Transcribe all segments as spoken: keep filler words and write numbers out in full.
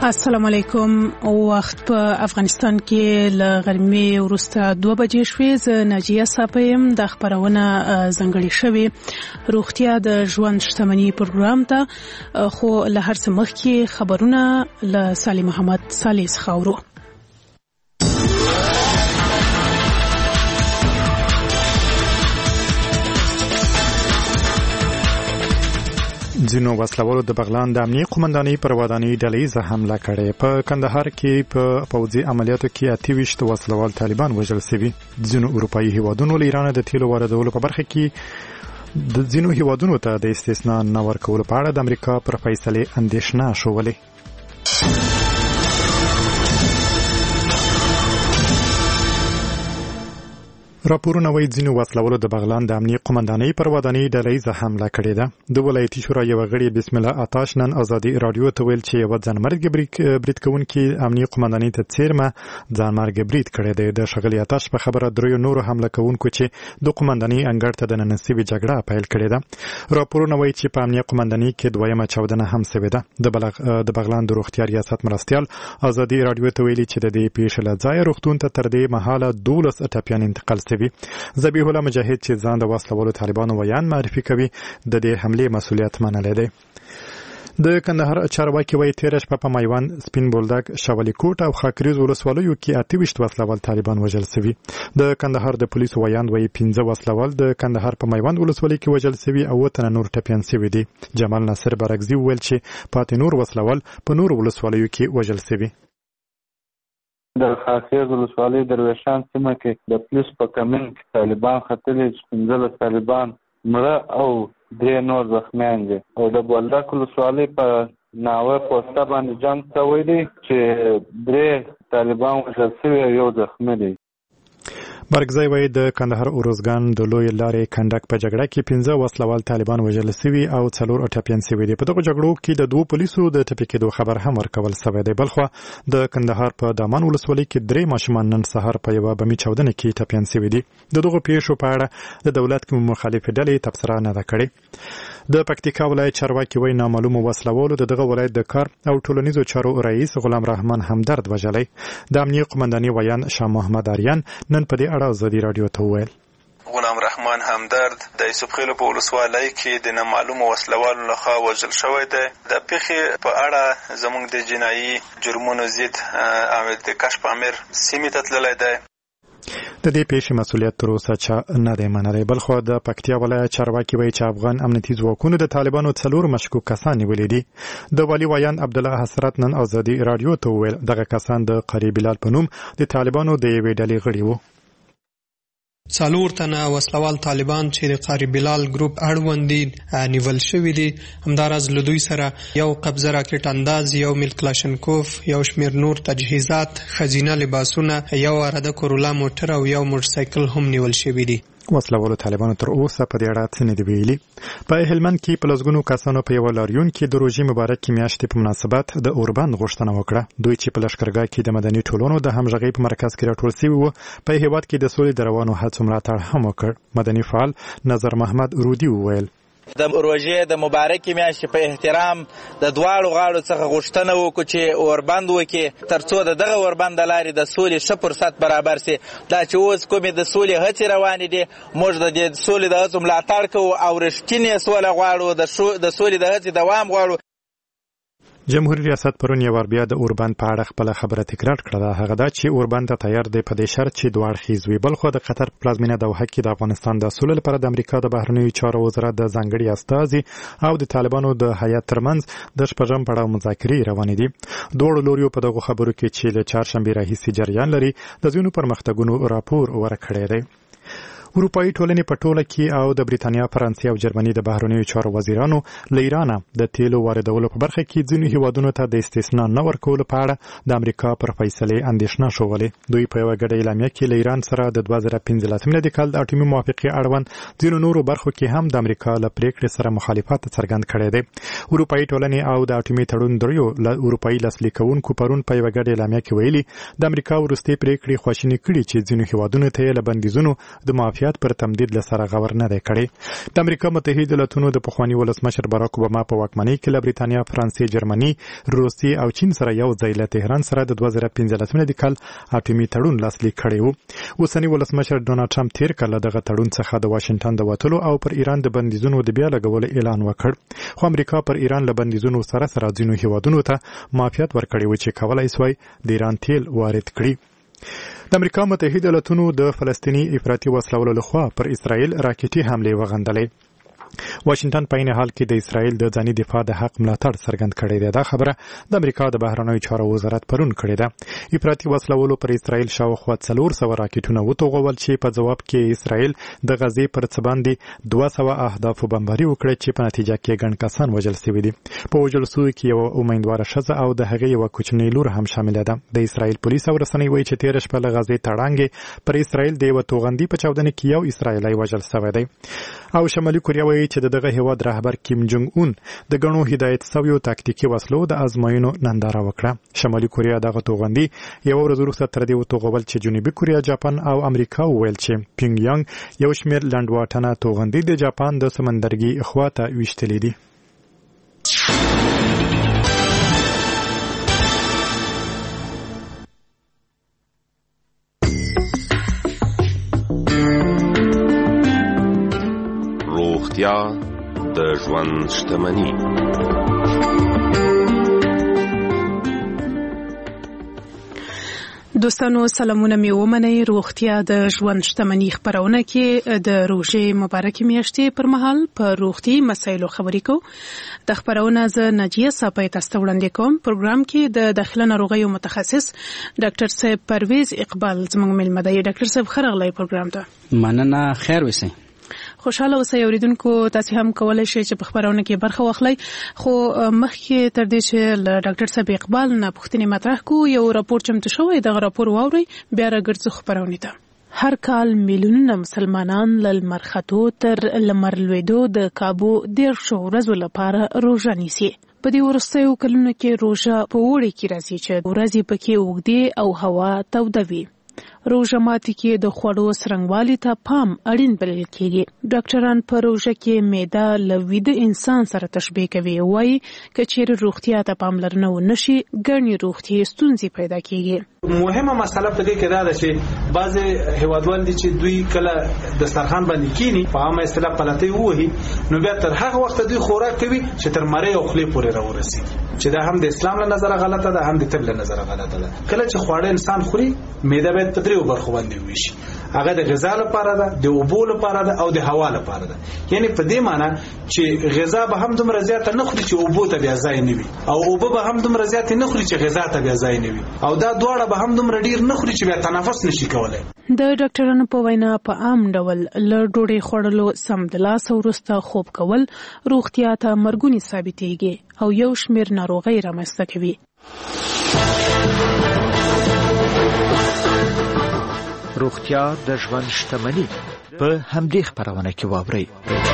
السلام علیکم. وخت په افغانستان کې ل غرمې وروسته دوه بجې شوې. زه ناجیه صاحب د خبرونه ځنګړې شوې روغتیا د ژوند شتمنۍ پروګرام ته، خو له هر څه مخکې خبرونه له سالم محمد صالح خاورو. ځینو وسلوالو د بغلان د امنیتي قومندانۍ پر ودانۍ ډلهیزه حمله کړې. په کندهار کې په پوځي عملیاتو کې اته ویشت وسلوال طالبان وژل شوي. ځینو اروپایي هیوادونو له ایران د تیلو واردولو په برخه کې د ځینو هیوادونو ته د استثنا نه ورکولو په اړه د امریکا پر فیصله اندېښنه شولې. راپورونه وايي ځینو وسلوالو د بغلان د امنیتي قومندانۍ پر ودانۍ ډلهیزه حمله کړې ده. د ولایتي شورا یو غړي بسم الله آتاش نن ازادي رادیو ته ویل چې یو ځانمرګ برید کوونکي امنیتي قومندانۍ ته څیرمه ځانمرګ برید کړی دی. د شغلي آتاش په خبره دریو نورو حمله کوونکو چې د قومندانۍ انګړ ته د ننسوي جګړه پیل کړې ده. راپورونه وايي چې په امنیتي قومندانۍ کې دویمه چاودنه هم شوې ده. د بلغ د بغلان د روغتیا ریاست مرستيال ازادي رادیو ته ویلي چې د دې پیښې له ځای روغتون ته تر دې مهاله دولس ټپيان انتقال ذبیح الله مجاهد چې ځان د وسلوالو طالبانو ویان معرفي کوي د دې حمله مسؤلیت منلی دی. د کندهار چارواکي وايي تیر شپه په میوند، سپین بولدک، شاولی کوټ او خاکریز ولسوالیو کې اته ویشت وسلوال طالبان وژل شوي. د کندهار د پولیسو ویان وايي پنځه وسلوال د کندهار په میوند ولسوالۍ کې وژل شوي او اووه تنه نور ټپیان شوي دي. جمال ناصر برګزي وویل چې پاتې نور وسلوال په نور ولسوالیو کې وژل شوي. د خاکریز ولسوالۍ درویشان سیمه کې د پولیس په کمین کې طالبان ختلي چې پنځلس طالبان مړه او درې نور زخمیان دي، او د بولدک ولسوالۍ په ناوه پوسته باندې جنګ شوی دی چې درې طالبان وژل شوي او یو زخمي دی. برګزی وايي د کندهار اروزګان د لوی لارې کنډک په جګړه کې پنځه وسلوال طالبان وژل شوي او څلور ټپیان شوي دي. په دغه جګړو کې د دوه پولیسو د ټپي کېدو خبر هم ورکول شوی دی. بلخوا د کندهار په دامان ولسوالۍ کې درې ماشومان نن سهار په یوه بمي چاودنه کې ټپیان شوي دي. د دغو پیښو په اړه د دولت کوم مخالفې ډلې تبصره نه ده کړې. د پکتیکا ولایت چارواکي وايي نامعلومو وسلوالو د دغه ولایت د کار او ټولنیزو چارو رئیس غلام رحمان همدرد وژلی. د امنیتي قومندانۍ ویان شاه محمد آریان نن په دې اړه ازادي رادیو ته وویل. غلام رحمان همدرد د یوسف خیل په ولسوالۍ کې د نامعلومو وسلوالو لخوا وژل شوی دی. د پیښې په اړه زموږ د جنایي جرمونو ضد د کشف امیر سیمې ته تللی دی. د دې پیښې مسؤلیت تر اوسه چا نه دی منلی. بلخوا د پکتیا ولایت چارواکي وایي چې افغان امنیتي ځواکونو د طالبانو څلور مشکوک کسان نیولي دي. د والي ویان عبدالله حسرت نن ازادي رادیو ته وویل دغه کسان د قری بلال په نوم د طالبانو د یوې ډلې غړي وو. څلور تنه وسلوال طالبان چې د قاری بلال ګروپ اړوند دي نیول شوي دي. همداراز له دوی سره یو قبضه راکټ انداز، یو میل کلاشنکوف، یو شمیر نور تجهیزات، خزینه لباسونه، یو اراده کورولا موټر او یو موټرسایکل هم نیول شوي دي. وسلوالو طالبانو تر اوسه په دې اړه څه نه دي ویلي. په هلمند کې په لسګونو کسانو په یو لاریون کې د روژې مبارکې میاشتې په مناسبت د اوربند غوښتنه وکړه. دوی چې په لښکرګاه کې د مدني ټولنو د همغږۍ په مرکز کې راټول شوي وو، په هېواد کې د سولې د روانو هڅو ملاتړ هم وکړ. مدني فعال نظر محمد رودي وویل د روژې د مبارکې میاشتې په احترام د دواړو غاړو څخه غوښتنه وکړو چې اوربند وکړي تر څو د دغه اوربند د لارې د سولې ښه فرصت برابر سي. دا چې اوس کومې د سولې هڅې روانې دي، موږ د دې سولې د هڅو ملاتړ کوو او رښتینې سوله غواړو، د سولې د هڅې دوام غواړو. جمهوریت ریاست پرون یو ور بیا د اوربند په اړه خپله خبره تکرار کړه. هغه دا چې اوربند ته تیار دی په دې شرط چې دوه اړخیز وي. بلخو د قطر په پلازمینه دوحه کې د افغانستان د سولې لپاره د امریکا د بهرنیو چارو وزارت د ځانګړي استازي او د طالبانو د هیات ترمنځ د شپږم پړاو مذاکرې روانې دي. دواړو لوریو په دغو خبرو کې چې له چهارشنبې راهیسې جریان لري د ځینو پرمختګونو راپور ورکړی دی. اروپایي ټولنې په ټوله کې او د بریتانیا، فرانسې او جرمني د بهرنیو چارو وزیرانو له ایرانه د تیلو واردولو په برخه کې ځینو هیوادونو ته د استثنا نه ورکولو په اړه د امریکا پر فیصلې اندېښنه شولې. دوی په یوه ګډه اعلامیه کې له ایران سره د دوه زره پنځلسم میلادي کال د اټومي موافقې اړوند ځینو نورو برخو کې هم د امریکا له پریکړې سره مخالفت څرګند کړی دی. اروپایي ټولنې او د اټومي تړون دریو اروپایي لاسلیک کوونکو پرون په یوه ګډه اعلامیه کې ویلي د امریکا وروستۍ پریکړې خواشیني کړي چې ځینو هیوادونو ته یې له بندیزونو د معافیت مافیات پر تمدید لسره غور نه دی کړی. د امریکا متحده ایالاتونو د پخواني ولسمشر باراک اوباما په واکمنۍ کې له بریتانیا، فرانسې، جرمني، روسیې او چین سره یو ځای له تهران سره د دوه زره پنځلسمې د کال اټومي تړون لاسلیک کړی و. اوسنی ولسمشر ډونالډ ټرمپ تیر کال دغه تړون څخه د واشنگټن د وټلو او پر ایران د بندیزونو د بیا لګولو اعلان وکړ. خو امریکا پر ایران له بندیزونو سره سره ځینو هیوادونو ته مافیات ورکړی و چې کولای شوی د ایران تیل وارد کړي. د امریکا متحده ایالاتونو د فلسطینی افراطي وسلوالو لخوا پر اسرائیل راکټي حمله وغندلې. واشنگټن په عین حال کې د اسرائیل د ځاني دفاع د حق ملاتړ څرګند کړی دی. دا خبره د امریکا د بهرنیو چارو وزارت پرون کړې ده. افراطي وسلوالو پر اسرائیل شاوخوا څلور سوه راکټونه وتوغول چې په ځواب کې اسرائیل د غزې پر څه باندې دوه سوه اهدافو بمباري وکړه چې په نتیجه کې ګڼ کسان وژل شوي دي. په وژل شویو کې یوه امیندواره ښځه او د هغې یوه کوچنۍ لور هم شامله ده. د اسرائیل پولیس او رسنۍ وایي چې تېره شپه له غزې تړانګې پر اسرائیل د یوه توغندي په چاودنه کې یو اسرائیلی وژل شوی دی. او شمالي کوریا وایي چې د دغه هیواد رهبر کیم جونګ اون د ګڼو هدایت شویو تاکتیکي وسلو د ازموینو ننداره وکړه. شمالي کوریا دغه توغندي یو ورځ وروسته تر دې وتوغول چې جنوبي کوریا، جاپان او امریکا وویل چې پینګ یانګ یو شمېر لنډواټنه توغندي د جاپان د سمندرګي خواته ویشتلې دي. روغتیا د ژوند شتمني. دوستانو سلامونه مې ومنئ. روغتیا د ژوند شتمني خبرونه کې د روژې مبارکې میاشتې پر مهال په روغتي مسایلو خبرې کوو. د خبرونه زه ناجیه صاحب تاسو ته وړاندې کوم. پروګرام کې د داخله ناروغیو متخصص ډاکټر صاحب پرویز اقبال زموږ ملمه دی. ډاکټر صاحب ښه راغلی پروګرام ته. مننه، خیر اوسئ. خوشاله اوسئ اوریدونکو. تاسو هم کولای شئ چې په خبرونه کې برخه واخلئ. خو مخکې تر دې چې له ډاکټر صاحب اقبال نه پوښتنې مطرح کوو، یو راپور چمتو شوی، دغه راپور واورئ بیا راګرځو خبرونه ته. هر کال میلیونونه مسلمانان له لمر ختو تر لمر لوېدو د کابو دېرشو ورځو لپاره روژه نیسي. په دې وروستیو کلونو کې روژه په اوړي کې راځي چې ورځې پکې اوږدې او هوا توده وي. روژه ماتي کې د خوړو سرنګوالي ته پام اړین بلل کېږي. ډاکټران په روژه کې معده له ویده انسان سره تشبیه کوي. وایي که چیرې روغتیا ته پاملرنه ونشي ګڼې روغتیایي ستونزې پیدا کېږي. مهمه مسله په دې کې دا ده چې بعضې هیوادوال دي چې دوی کله دسترخوان باندې کینی په عامه اصطلاح پلتۍ ووهي، نو بیا تر هغه وخته دوی خوراک کوي چې تر مرۍ او خولې پورې راورسېږي، چې دا هم د اسلام له نظره غلطه ده، هم د طب له نظره غلطه ده. کله چې خواړه انسان خوري، معده باید په دریو برخو باندې وویشي. هغه د غذا لپاره ده، د اوبو لپاره ده او د هوا لپاره ده. یعنی په دې معنی چې غذا به هم دومره زیاته نه خوري چې اوبو ته بیا ځای نه وي، او اوبه به هم دومره زیاتې نه خوري چې غذا ته بیا ځای نه وي، او دا دواړه به هم دومره ډیر نه خوري چې بیا تنفس نشي کولای. د ډاکټرانو په وینا په عام ډول له ډوډۍ خوړلو سمدلاسه وروسته خوب کول روغتیا ته مرګونی ثابتېږي او یو شمېر ناروغۍ رامنځته کوي. روغتیا د ژوند شتمني په همدې خبرونه کې واورئ.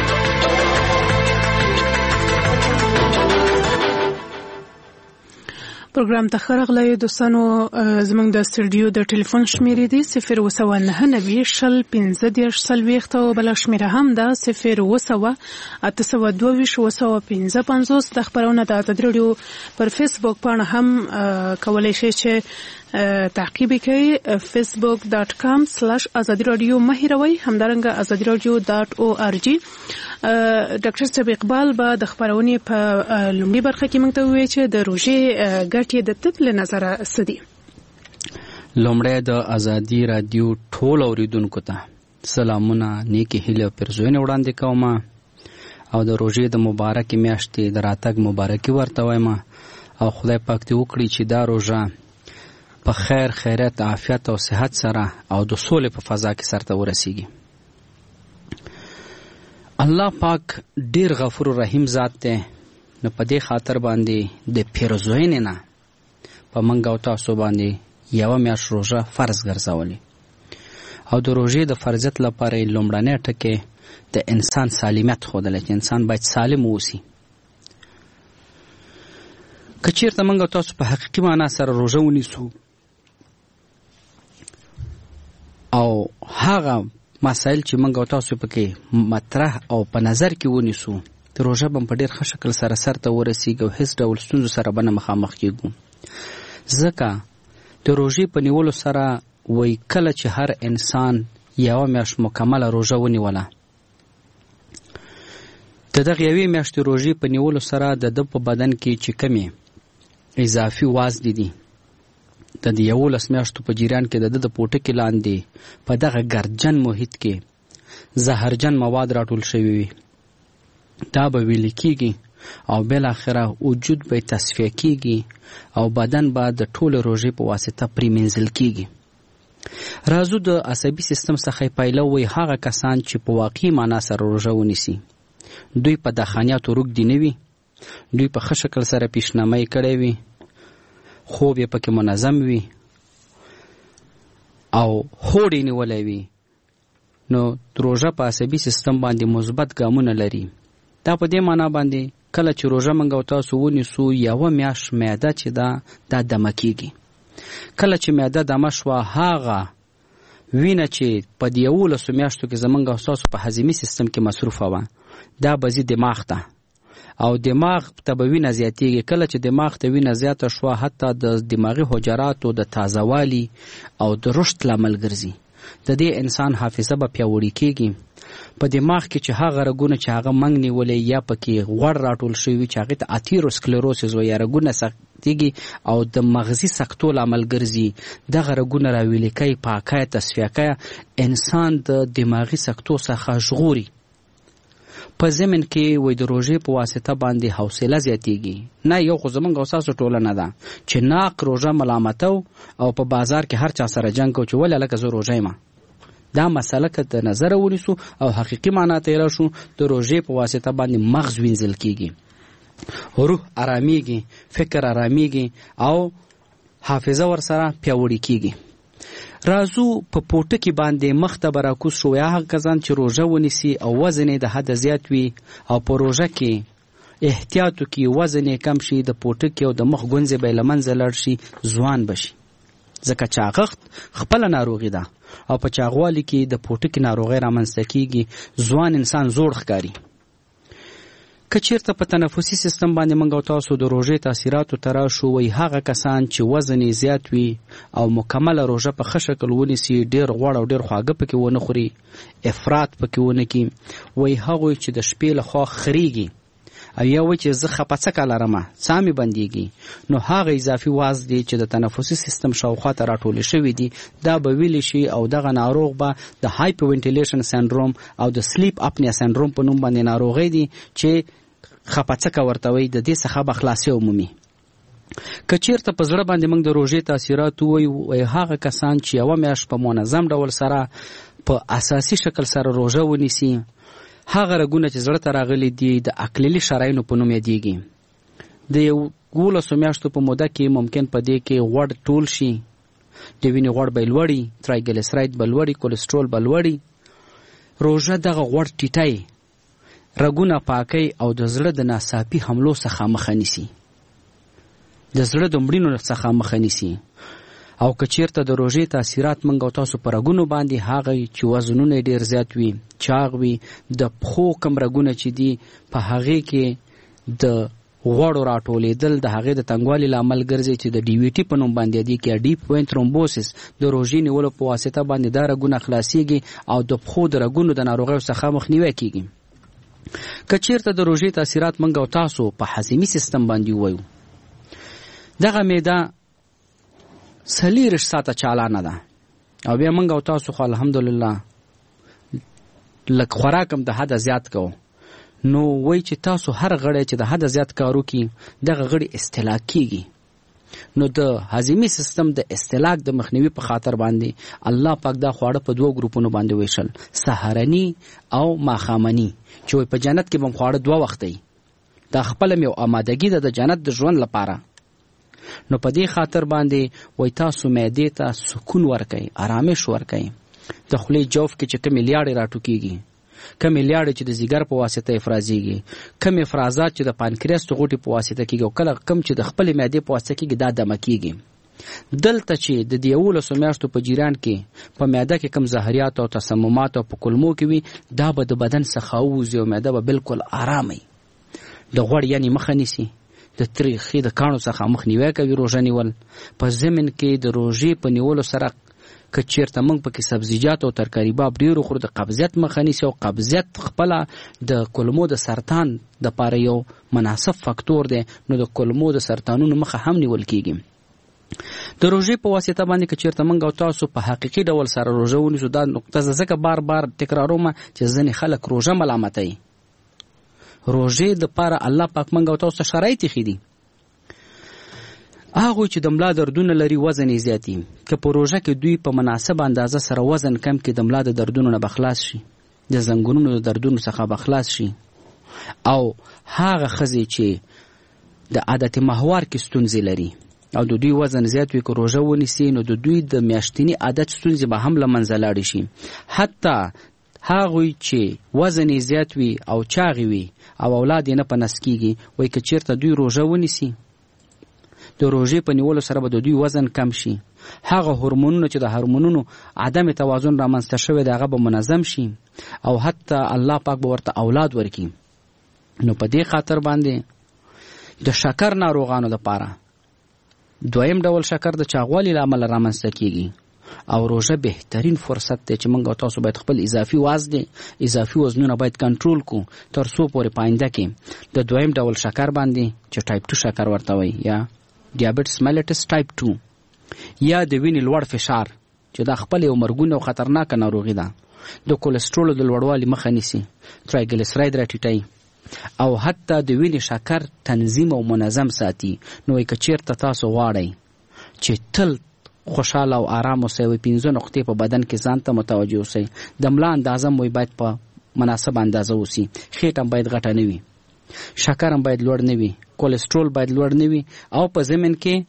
پروګرام ته خرغلې دوستانو. زموږ د سټډیو د ټلیفون شمیرې دي صفر وسوه نه نوي شل پنځه دیرش څلوېښت او بل شمیره هم ده صفر وسوه اته سوه دوه ویشت وسوه پنځه پنځوس. د خبرونه د ازادي راډیو پر فیسبوک باندې هم کولای شئ چې تعقیب کړئ. فیسبوک ډاټ کام سلاش ازادي راډیو مه هېروئ، همدارنګه ازادي راډیو ډاټ او ار جی. ډاکټر صاحب اقبال به د خبرونې په لومړي برخه کې موږ ته ووایي چې د روژې ګټې د طب له نظره څه دي. لومړی د ازادي راډیو ټول اوریدونکو ته سلامونه، نیکې هیلې او پیرزوینې وړاندې کوم او د روژې د مبارکې میاشتې د راتګ مبارکي ورته وایم او خدای پاک دې وکړي چې دا روژه په خیر، خیرات، عافیت او صحت سره او د سولې په فضا کې سرته ورسیږي. الله پاک ډیر غفور و رحیم ذات دی، نو په دې خاطر باندې د پیرزوینې نه په موږ او تاسو باندې یوه میاشت روژه فرض ګرځولې او د روژې د فرضیت لپاره یې لومړنی ټکی د انسان سالمیت ښودلی چې انسان باید سالم واوسي. که چېرته موږ او تاسو په حقیقي معنا سره روژه ونیسو او هغه مسایل چې موږ او تاسو پکې مطرح او په نظر کې ونیسو د روژه به په ډېر ښه شکل سره سرته ورسیږي او هیڅ ډول ستونزو سره به نه مخامخ کېږو. ځکه د روژې په نیولو سره وایي کله چې هر انسان یوه میاشت مکمله روژه ونیوله، د دغه یوې میاشتې روژې په نیولو سره د ده په بدن کې چې کمې اضافي وازدې دي د د یولس میاشتو په جریان کې د ده د پوټکي لاندې په دغه ګردجن محیط کې زهرجن مواد راټول شوي وي. دا به ویلې کېږي او بالاخره وجود به تصفیه کېږي او بدن به د ټولې روژې په واسطه پرېمینځل کېږي. راځو د عصبي سیستم څخه پیله وایي هغه کسان چې په واقعي معنا سره روژه ونیسي دوی په دخانیاتو روږدي نه وي، دوی په ښه شکل سره پیشنامۍ کړی وي، خوب یې پکې منظم وي او هوډ یې نیولی وي، نو روژه په عصبي سیستم باندې مثبت ګامونه لري. دا په دې معنا باندې کله چې روژه موږ او تاسو ونیسو یوه میاشت معده چې ده دا دمه کېږي. کله چې معده دمه شوه هغه وینه چې په دې یولسو میاشتو کې زموږ او ستاسو په هضمي سیستم کې مصروفه وه دا به ځي دماغ ته او دماغ ته به وینه زیاتېږي. کله چې دماغ ته وینه زیاته شوه حتی د دماغي حجراتو د تازهوالي او د رشد لامل ګرځي. د دې انسان حافظه به پیاوړې کېږي. په دماغ کې چې هغه رګونه چې هغه منګ نیولې یا پکې غوړ راټول شوي چې هغې ته اتیروسکلروسس وایي یا رګونه سختېږي او د مغزي سکتو لامل ګرځي، دغه رګونه راویلې کوي، پاکه تصفیه کوي، انسان د دماغي سکتو څخه ژغوري. په ضمن کې وایي د روژې په واسطه باندې حوصله زیاتېږي. نه یو خو زموږ او ستاسو ټولنه ده چې ناق روژه ملامتو او په بازار کې هر چا سره جنګ کو چې ولې هلکه زه روژه یم. دا مسله که د نظره ونیسو او حقیقي معنا ته یې راشو د روژې په واسطه باندې مغز وینځل کېږي، روح آرامیږي، فکر آرامیږي او حافظه ورسره پیاوړې کېږي. راځو په پوټکي باندې مخ ته به راکوز شو. یا هغه کسان چې روژه ونیسي او وزن یې د حده زیات وي او په روژه کې احتیاط وکړي وزن یې کم شي، د پوټکي او د مخ ګونځې به یې له منځه لاړ شي، ځوان به شي. ځکه چاغښت خپله ناروغي ده او په چاغوالي کې د پوټکي ناروغۍ رامنځته کېږي، ځوان انسان زوړ ښکاري. که چیرته په تنفسي سیستم باندې موږ او تاسو د روژې تاثیراتو ته راشو، وایي هغه کسان چې وزن یې زیات وي او مکمله روژه په ښه شکل ونیسي، ډېر غوړ او ډېر خواږه پکې ونه خوري، افراط پکې ونه کړي، وایي هغوی چې د شپې لخوا خریږي او یا وایي چې زه خپڅکه لرمه ساه مې بندېږي، نو هغه اضافي واز دی چې د تنفسي سیستم شاوخوا ته راټولې شوي دي دا به ویلی شي او دغه ناروغ به د هایپو وینټیلیشن سنډروم او د سلیپ اپنیا سنډروم په نوم باندې ناروغۍ دي چې خپڅکه ورته وایي، د دې څخه به خلاصي ومومي. که چیرته په زړه باندې موږ د روژې تاثیرات ووایو، هغه کسان چې یوه میاشت په منظم ډول سره په اساسي شکل سره روژه ونیسي، هغه رګونه چې زړه ته راغلي دي د اکلیلي شرايینو په نوم یادېږي. د یولسو میاشتو په موده کې ممکن په دې کې غوړ ټول شي، د وینې غوړ به لوړي، ترایګلیسراید به لوړي، کولسټرول به لوړي. روژه دغه غوړ ټیټی، رګونه پاکۍ او د زړه د ناڅاپي حملو څخه مخه نیسي، د زړه د مړینو څخه مخه نیسي. او که چیرته د روژې تاثیرات موږ او تاسو په رګونو باندې هغه چې وزنونه یې ډېر زیات وي، چاغ وي، د پښو کم رګونه چې دي په هغې کې د غوړو راټولېدل د هغې د تنګوالي لامل ګرځي چې د ډي وي ټي په نوم باندې یادېږي، ډیپ وین ترومبوسس. د روژې نیولو په واسطه باندې دا رګونه خلاصېږي او د پښو د رګونو د ناروغیو څخه مخنیوی کېږي. که چیرته د روژې تاثیرات موږ او تاسو په هضمي سیستم باندې ووایو، دغه معده څلېرویشت ساعته چالانه ده او بیا موږ او تاسو خو الحمدلله لږ خوراک هم د حده زیات کوو، نو وایي چې تاسو هر غړی چې د حده زیات کار وکړي دغه غړي استهلاک کېږي. نو د هضمي سیستم د استهلاک د مخنیوي په خاطر باندې الله پاک دا خواړه په دوه ګروپونو باندې ویشل، سحرني او ماښامني، چې وایي په جنت کې به هم خواړه دوه وخته وي. دا خپله م یو آمادګي ده د جنت د ژوند لپاره. نو په دې خاطر باندې وایي تاسو معدې ته سکون ورکوئ، آرامش ورکوئ. د خولې جوف کې چې کومې لیاړې راټوکېږي، کمې لیاړې چې د ځیګر په واسطه افرازېږي، کم افرازات چې د پانکریاس د غوټې په واسطه کېږي او کله کم چې د خپلې معدې په واسطه کېږي دا دمه کېږي. دلته چې د دې یولسو میاشتو په جریان کې په معده کې کم زهریات او تسممات او په کولمو کې وي دا به د بدن څخه ووځي او معده به بالکل آرامه وي. د غوړ یعنې مخه نیسي، د تریخي د کاڼو څخه مخنیوی کوي روژه نیول. په ضمن کې د روژې په نیولو سره که چېرته موږ پکې سبزیجات او ترکاریباب ډېر وخورو د قبضیت مخه نیسي او قبضیت خپله د کولمو د سرطان دپاره یو مناسب فاکتور دی، نو د کولمو د سرطانونو مخه هم نیول کېږي. د روژې په واسطه باندې که چېرته موږ او تاسو په حقیقي ډول سره روژه ونیسو، دا نقطه زه ځکه بار بار تکراروم چې ځینې خلک روژه ملامتوي. روژې دپاره الله پاک موږ او تاسو ته شرایط ایښي دي. هغوی چې د ملا دردونه لري وزن یې زیاتي، که په روژه کې دوی په مناسب اندازه سره وزن کم کړي د ملا د دردونو نه به خلاص شي، د زنګونونو د دردونو څخه به خلاص شي. او هغه ښځې چې د عادت محور کې ستونزې لري او د دوی وزن زیات وي که روژه ونیسي، نو د دوی د میاشتني عادت ستونزې به هم له منځه لاړې شي. حتی هغوی چې وزن یې زیات وي او چاغې وي او اولاد یې نه په نس کېږي، وایي که چېرته دوی روژه ونیسي د روژې په نیولو سره به د دوی وزن کم شي. هغه هورمونونه چې د هورمونونو عدم توازن رامنځته شوی دی هغه به منظم شي او حتی الله پاک به ورته اولاد ورکړي. نو په دې خاطر باندې د شکر ناروغانو دپاره دویم ډول شکر د چاغوالي له امله رامنځته کېږي او روژه بهترین فرصت دی چې موږ او تاسو باید خپل اضافي وزن اضافي وزنونه باید کنټرول کړو تر څو پورې په آینده کې د دویم ډول شکر باندې چې ټایپ ټو شکر ورته وایي یا ډیابیټس میلیټس ټایپ ټو یا د وینې لوړ فشار چې دا خپل یو مرګونه او خطرناکه ناروغي ده، د کولیسټرول د لوړوالي مخه نیسي، ترایګلیسراید راټیټوي او حتی د وینې شکر تنظیم او منظم ساتي. نو که چېرته تاسو غواړئ چې تل خوشحاله او آرام اوسئ، وایي پنځه نقطې په بدن کې ځان ته متوجه اوسئ. د ملا اندازه مو باید په مناسب اندازه اوسي، خېټه هم باید غټه نه وي، شکر هم باید لوړ نه وي، کولیسټرول باید لوړ نه وي او په ضمن کې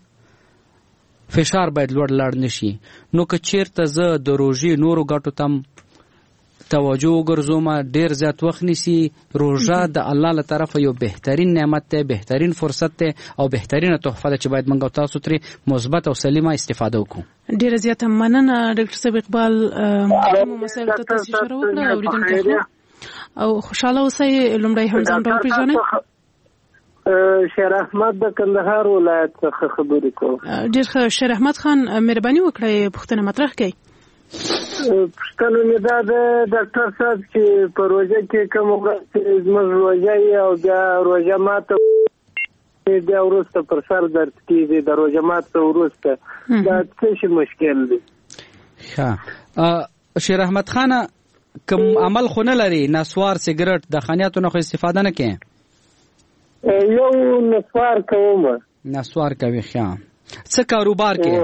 فشار باید لوړ لاړ نشي. نو که چېرته زه د روژې نورو ګټو ته توجه وګرځوم ډېر زیات وخت نیسي، روژه د الله له طرفه یو بهترین نعمت دی، بهترین فرصت دی او بهترینه تحفه ده چې باید موږ او تاسو ترې مثبت او سلیمه استفاده وکړو. ډېره زیاته مننه ډاکټر صاحب اقبال، مهمو مسایلو ته تاسو اشاره وکړه. اورېدونکو او خوشحاله اوسئ. لومړی هم ځان راوپېژنئ. شیر احمد د کندهار ولایت څخه خبرې کوم. ډېر ښه شیر احمد خان، مهرباني وکړئ پوښتنه مطرح کړئ. پوښتنه مې دا ده ډاکټر صاحب چې په روژه کې کوم ورځ زموږ روژه وي او بیا روژه ماته بیا وروسته پر سر درد کېږي، د روژه ماته وروسته دا څه شي مشکل دی؟ ښه شیر احمد خانه، کوم عمل خو نه لري، نسوار سګرټ د خانیاتو نه خو استفاده نه کوي؟ یو نسوار کوم. نسوار کوي. ښه څه کاروبار کوي؟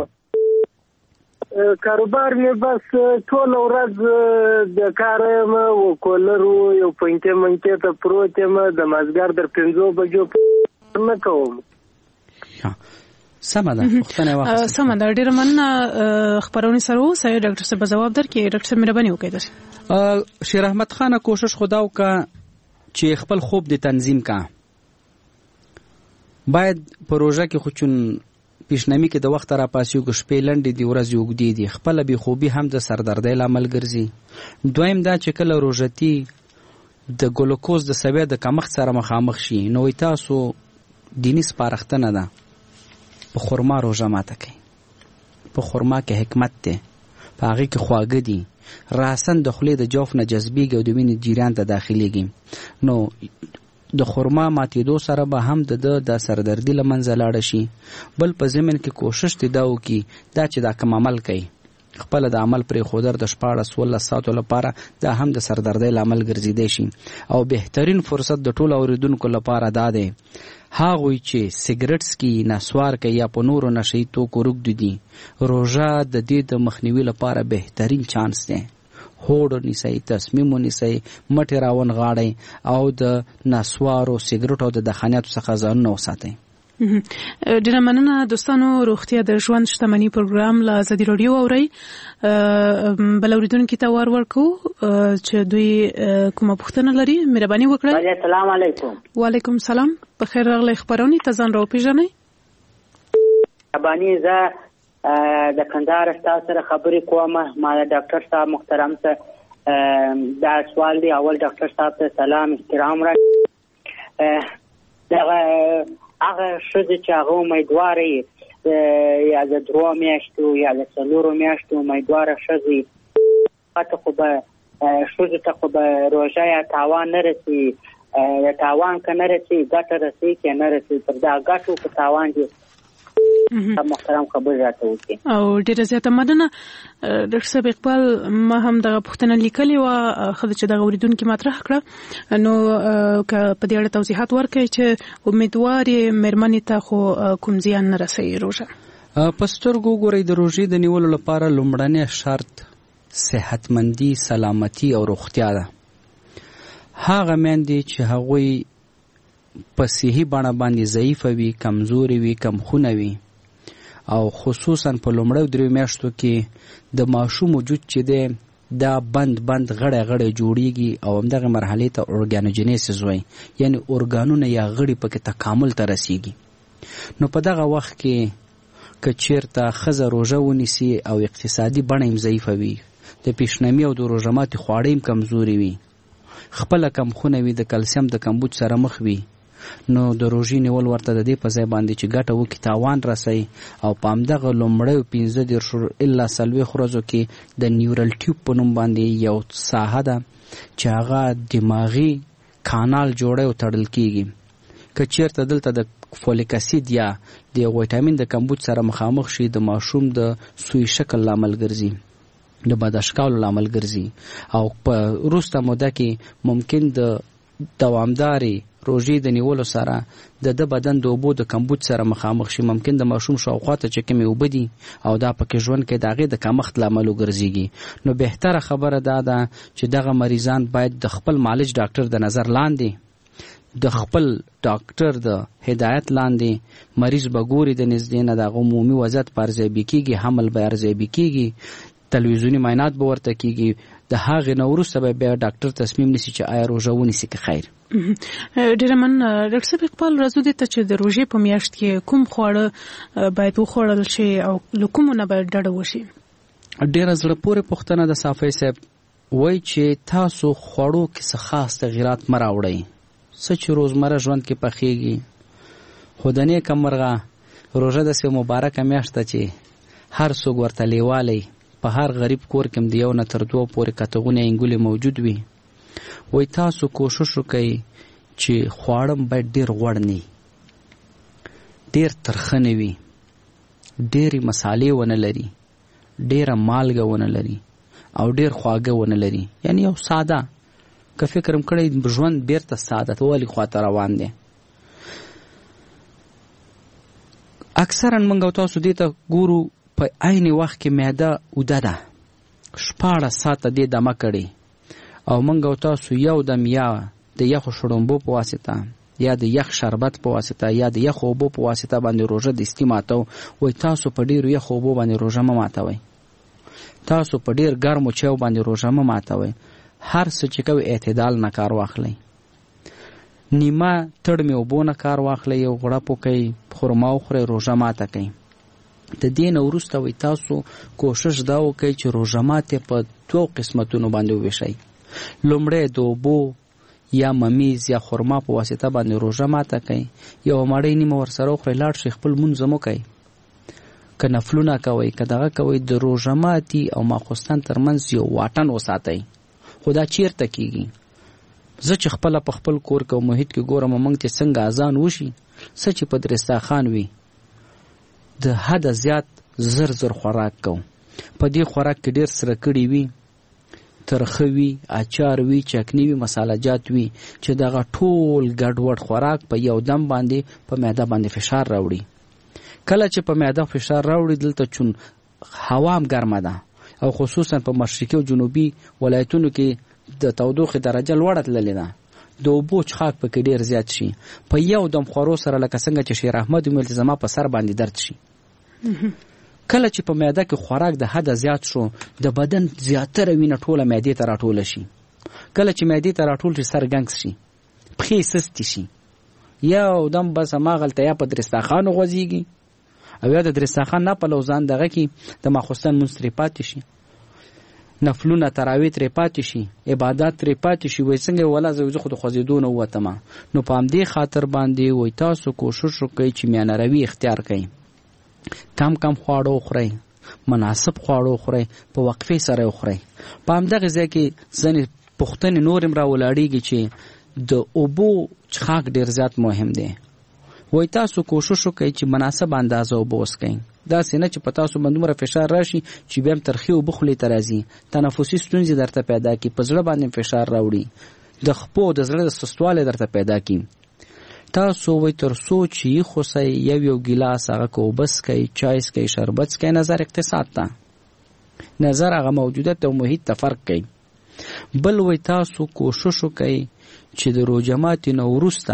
کاروبار مې بس ټول ورځ د کار یم، کولر یو پنځه منټه ته پروت یم، د مازدیګر در پنځو بجو نه کوم. سمه ده، پوښتنه واخلئ. سمه ده، ډېره مننه. خپرونې سره اوسئ، ډاکټر صاحب ځواب درکړي. ډاکټر صاحب مهرباني وکړئ. شیر احمد خانه، کوشش خو دا وکړه چې خپل خوب دې تنظیم کا. باید په روژه کې خو چون پیشنمی کې د وخت را پاسیږو، شپې لنډې دي ورځې اوږدې دي، خپله بې خوبي هم د سردردۍ لامل ګرځي. دویم دا چې کله روژتي د ګلوکوز د سویې د کمښت سره مخامخ شي، نو وایي تاسو دیني سپارښتنه ده په خرما روژه ماته کوي. په خرما کې حکمت دی، په هغې کې خواږه دي، راسن د خولې د جوف نه جذبېږي او د وینې جریان ته داخلېږي. نو د خرما ماتېدو سره به هم د د سردردي له منځه لاړه شي. بل په ضمن کې کوشش دې دا وکړي دا چې دا کوم عمل کوي خپله د عمل پرېښودل د شپاړس ولس ساعتو لپاره دا هم د سردردۍ لامل ګرځېدی شي. او بهترین فرصت د ټولو اورېدونکو لپاره دا دی هغوی چې سګرټ څکي، نسوار کوي یا په نورو نشهیي توکو روږدي دي، روژه د دې د مخنیوي لپاره بهترین چانس دی. هوډ ونیسئ، تصمیم ونیسئ، مټې راونغاړئ او د نسوارو، سګرټو او د دخانیاتو څخه ځانونه وساتئ. ډیره مننه دوستانو. روغتیا د ژوند شتمنۍ پروګرام له ازادي راډیو اورئ. بل اوریدونکو ته ور ورکو چې دوی کومه پوښتنه لري، مهرباني وکړئ. السلام علیکم. وعلیکم السلام. بخیر راغلی. خبرونه ته ځان راوپېژنئ. مهرباني، زه د کندهار تاسو سره خبرې کوم. ما د ډاکټر صاحب محترم ته دا سوال دی. اول ډاکټر صاحب ته سلام احترام را دغه هغه ښځې چې هغه امیدواره یې یا د درو میاشتو یا د څلورو میاشتو امیدواره ښځې ته خو به ښځو ته خو به روژه یا تاوان نه رسي، د تاوان که نه رسي ګټه رسي که نه رسي، پر دا ګټو که تاوان دي محترم خبرې راته وکړي. او ډېره زیاته مننه ډاکټر صاحب اقبال. ما هم دغه پوښتنه لیکلې وه ښه ده چې دغه اورېدونکي مطرح کړه، نو که په دې اړه توضیحات ورکړئ چې امیدوارې مېرمنې ته خو کوم زیان نه رسوي روژه. په سترګو وګورئ د روژې د نیولو لپاره لومړنی شرط صحتمندي، سلامتي او روغتیا ده. هغه میندې چې هغوی په صحي بڼه باندې ضعیفه وي، کمزورې وي، کمخونه وي، او خصوصا په لومړیو دریو میاشتو کې د ماشوم وجود چې دی دا بند بند غړی غړی جوړیږي او همدغه مرحلې ته اورګانوجینیسس وایي، یعنی ارګانونه یا غړي پکې تکامل ته رسیږي. نو په دغه وخت کې که چیرته ښځه روژه ونیسي او اقتصادي بڼه یې ضعیفه وي، د پیشنمي او د روژه ماتې خواړه یې کمزوري وي، خپله کمخونه وي، د کلسیم د کمبود سره مخ وي، نو د روژې نیول ورته د دې په ځای باندې چې ګټه وکړي تاوان رسوي. او په همدغه لومړیو پنځه دېرشو الا څلوېښت ورځو کې د نیورل ټیوب په نوم باندې یو ساحه ده چې هغه دماغي کانال جوړی او تړل کېږي. که چیرته دلته د فولیک اسید یا د ویټامین د کمبود سره مخامخ شي، د ماشوم د سوی شکل لامل ګرځي، د بداشکالو لامل ګرځي، او په وروسته موده کې ممکن د دوامدارې روژې د نیولو سره د د بدن د اوبو د کمبود سره مخامخ شي، ممکن د ماشوم شاوخوا ته چې کومې اوبه دي او دا پکې ژوند کې د هغې د کمښت لامل وګرځېږي. نو بهتره خبره دا ده چې دغه مریضان باید د خپل معالج ډاکټر د نظر لاندې، د خپل ډاکټر د هدایت لاندې مریض به ګوري د نږدې نه، د هغه عمومي وضعیت به ارزیابي کېږي، حمل به ارزیابي کېږي، تلویزیوني معاینات به ورته کېږي. د هغې نه وروسته به بیا ډاکټر تصمیم نیسي چې آیا روژه ونیسي که خیر. ډېره مننه ډاکټر صاحب اقبال. راځو دې ته چې د روژې په میاشت کې کوم خواړه باید وخوړل شي او له کومو نه باید ډډه وشي؟ ډېره زړه پورې پوښتنه ده صافی صاحب. وایي چې تاسو خوړو کې څه خاص تغیرات مه راوړئ، څه چې روزمره ژوند کې پخېږي. خو د نیکه مرغه روژه داسې مبارکه میاشت ده چې هر څوک ورته لیوالی، په هر غریب کور کې د یو نه تر دوه پورې کتغونې انګولې موجود وي. وای تاسو کوشش وکئ چې خواړه باید ډېر غوړ نه وي، ډېر ترخه نه وي، ډېرې مسالې ونه لري، ډېره مالګه ونه لري او ډېر خواږه ونه لري، یعنی یو ساده. که فکر م کړی ژوند بیرته ساده ته ولې خواته روان دی. اکثرا موږ او تاسو دې ته ګورو په عین وخت کې معده اوده ده، شپاړس ساعته دې دمه کړي، او موږ او تاسو یو دم یا د یخو شړومبو په واسطه یا د یخ شربت په واسطه یا د یخ اوبو په واسطه باندې روژه دستي ماتو. وای تاسو په ډېرو یخ اوبو باندې روژه مه ماتوئ، تاسو په ډېر ګرمو چایو باندې روژه مه ماتوئ. هر څه چې کوئ اعتدال نه کار واخلئ، نیمه تړمې اوبو نه کار واخلئ، یو غوړپ وکئ، خرما وخورئ، روژه ماته کوئ. د دې نه وروسته وای تاسو کوشش دا وکئ چې روژه ماتې په دوو قسمتونو باندې وویشئ. لومړی د اوبو یا ممیز یا خرما په واسطه باندې روژه ماته کوئ، یو مړۍ نیمه ورسره وخورئ، لاړ شئ خپل لمونځ هم وکئ. که نفلونه کوئ، که دغه کوئ، د روژه ماتي او ماخوستن ترمنځ یو واټن وساتئ. خو دا چیرته کېږي؟ زه چې خپله په خپل کور کې او محیط کې ګورم موږ چې څنګه اذان وشي، څه چې په دسترخوان وي د حده زیات زر زر خوراک کوو. په دې خوراک کې ډېر سره کړي وي، ترخه وي، اچار وي، چکني وي، مساله جات وي، چې دغه ټول ګډوډ خوراک په یو دم باندې په معده باندې فشار راوړي. کله چې په معده فشار راوړي، دلته چون هوا هم ګرمه ده او خصوصا په مشرقي او جنوبي ولایتونو کې د تودوخې درجه لوړه تللې ده، د اوبو څښاک پکې ډېر زیات شي. په یو دم خورو سره لکه څنګه چې شیر احمد ویل زما په سر باندې درد شي. کله چې په معده کې خوراک د حده زیات شو، د بدن زیاتره وینه ټوله معدې ته راټوله شي. کله چې معدې ته راټول شي، سر ګنګ شي، پښې سستې شي، یو دم بس هماغلته یا په دسترخوان وغځېږي او یا د درستاخان نه په لوزان دغه کې د ماخوستن مونځ ترې پاتې شي، نفلونه تراویح ترې پاتې شي، عبادات ترې پاتې شي. وایي څنګه ولا زه خو د خوځېدو نه ووتم. نو په همدې خاطر باندې وایي تاسو کوشش وکړئ چې میانه روي اختیار کړئ، کم کم خواړه وخورئ، مناسب خواړه وخورئ، په وقفې سره وخورئ. په همدغه ځای کې ځینې پوښتنې نور هم راولاړېږي چې د اوبو څښاک ډېر زیات مهم دی. وایي تاسو کوشش وکړئ چې مناسب اندازه اوبه وڅښئ، داسې نه چې په تاسو باندې دومره فشار راشي چې بیا هم ترخې اوبه خولې ته راځي، تنفسي ستونزې درته پیدا کړي، په زړه باندې فشار راوړي، د خپو د زړه د سستوالی درته پیدا کړي. تاسو وایي تر څو چې یخ اوسئ یو یو ګیلاس هغه که اوبه څښئ، چای څښئ، شربت څښئ. نظر اقتصاد ته، نظر هغه موجودیت او محیط ته فرق کوي. بل وایي تاسو کوشش وکئ چې د روژه ماتي نه وروسته